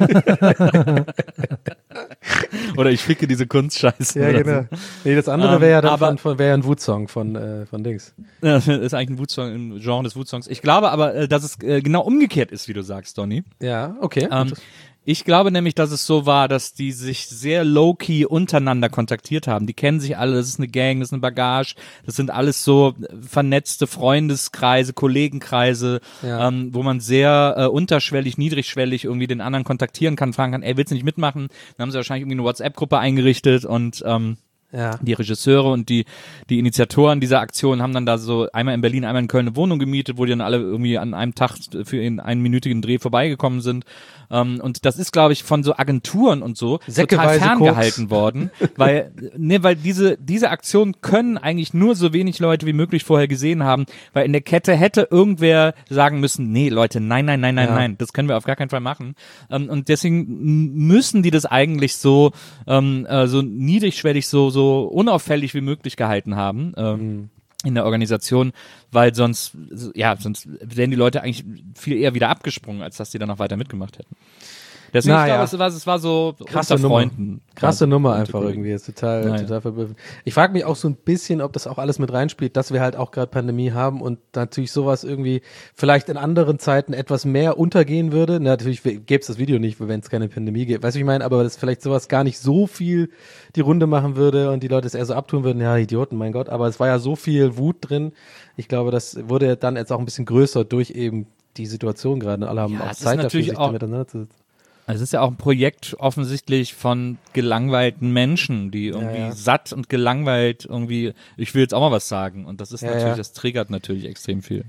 Oder ich ficke diese Kunstscheiße. Ja, genau. So. Nee, das andere wäre ja dann wäre ein Wutsong von Dings. Ja, das ist eigentlich ein Wutsong im Genre des Wutsongs. Ich glaube aber, dass es genau umgekehrt ist, wie du sagst, Donny. Ja, okay. Ich glaube nämlich, dass es so war, dass die sich sehr low-key untereinander kontaktiert haben. Die kennen sich alle, das ist eine Gang, das ist eine Bagage, das sind alles so vernetzte Freundeskreise, Kollegenkreise, wo man sehr unterschwellig, niedrigschwellig irgendwie den anderen kontaktieren kann, fragen kann, ey, willst du nicht mitmachen? Dann haben sie wahrscheinlich irgendwie eine WhatsApp-Gruppe eingerichtet und die Regisseure und die Initiatoren dieser Aktion haben dann da so einmal in Berlin, einmal in Köln eine Wohnung gemietet, wo die dann alle irgendwie an einem Tag für einen einminütigen Dreh vorbeigekommen sind. Und das ist, glaube ich, von so Agenturen und so total ferngehalten worden, weil diese Aktion können eigentlich nur so wenig Leute wie möglich vorher gesehen haben, weil in der Kette hätte irgendwer sagen müssen, nee, Leute, nein, das können wir auf gar keinen Fall machen. Und deswegen müssen die das eigentlich so niedrigschwellig, so unauffällig wie möglich gehalten haben. In der Organisation, weil sonst wären die Leute eigentlich viel eher wieder abgesprungen, als dass die dann noch weiter mitgemacht hätten. Deswegen, ich glaube, es war so krasse unter Nummer. Freunden. Krasse Nummer einfach irgendwie, ist total verblüffend. Ich frage mich auch so ein bisschen, ob das auch alles mit reinspielt, dass wir halt auch gerade Pandemie haben und natürlich sowas irgendwie vielleicht in anderen Zeiten etwas mehr untergehen würde. Natürlich gäbe es das Video nicht, wenn es keine Pandemie gäbe. Weißt du, wie ich meine? Aber dass vielleicht sowas gar nicht so viel die Runde machen würde und die Leute es eher so abtun würden, ja, Idioten, mein Gott. Aber es war ja so viel Wut drin. Ich glaube, das wurde dann jetzt auch ein bisschen größer durch eben die Situation gerade. Alle haben auch Zeit dafür, sich damit auseinanderzusetzen. Es ist ja auch ein Projekt offensichtlich von gelangweilten Menschen, die irgendwie satt und gelangweilt irgendwie, ich will jetzt auch mal was sagen. Und das ist natürlich, das triggert natürlich extrem viel.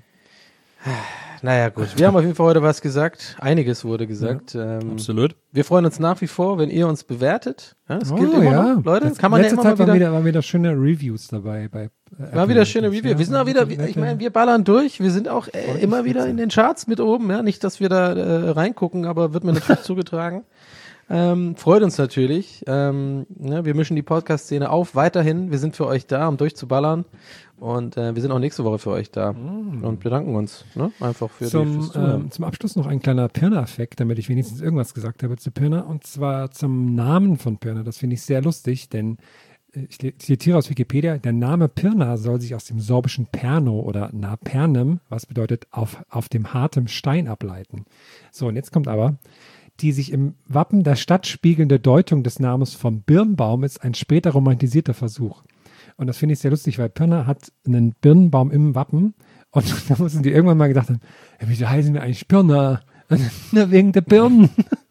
Naja, gut. Wir haben auf jeden Fall heute was gesagt. Einiges wurde gesagt. Absolut. Wir freuen uns nach wie vor, wenn ihr uns bewertet. Ja, das gilt immer noch. Leute, das kann man ja immer Zeit mal wieder. Waren wieder schöne Reviews dabei. War wieder schöne Reviews. Wir sind auch wieder, ich meine, wir ballern durch. Wir sind auch immer wieder in den Charts mit oben. Ja, nicht, dass wir da reingucken, aber wird mir natürlich zugetragen. Freut uns natürlich. Wir mischen die Podcast-Szene auf. Weiterhin, wir sind für euch da, um durchzuballern. Und wir sind auch nächste Woche für euch da und bedanken uns einfach für fürs Zuhören. Zum Abschluss noch ein kleiner Pirna-Effekt, damit ich wenigstens irgendwas gesagt habe zu Pirna, und zwar zum Namen von Pirna. Das finde ich sehr lustig, denn ich zitiere aus Wikipedia, der Name Pirna soll sich aus dem sorbischen Perno oder na Pernem, was bedeutet auf dem hartem Stein, ableiten. So, und jetzt kommt aber, die sich im Wappen der Stadt spiegelnde Deutung des Namens vom Birnbaum ist ein später romantisierter Versuch. Und das finde ich sehr lustig, weil Pirna hat einen Birnbaum im Wappen und da mussten die irgendwann mal gedacht haben, ja, wieso heißen wir eigentlich Pirna? Na, wegen der Birnen.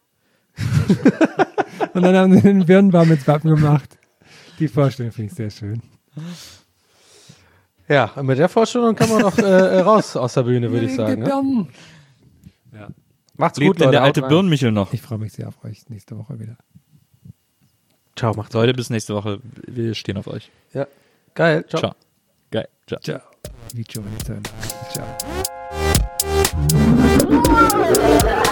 Und dann haben sie den Birnbaum ins Wappen gemacht. Die Vorstellung finde ich sehr schön. Ja, mit der Vorstellung kann man noch raus aus der Bühne, würde ich sagen. Ja. Macht's Lebt gut, Leute. denn der alte Birnmichel noch? Ich freue mich sehr auf euch nächste Woche wieder. Ciao, macht's Leute, bis nächste Woche. Wir stehen auf euch. Ja. Geil. Ciao. Ciao. Geil. Ciao. Ciao. Wie Ciao.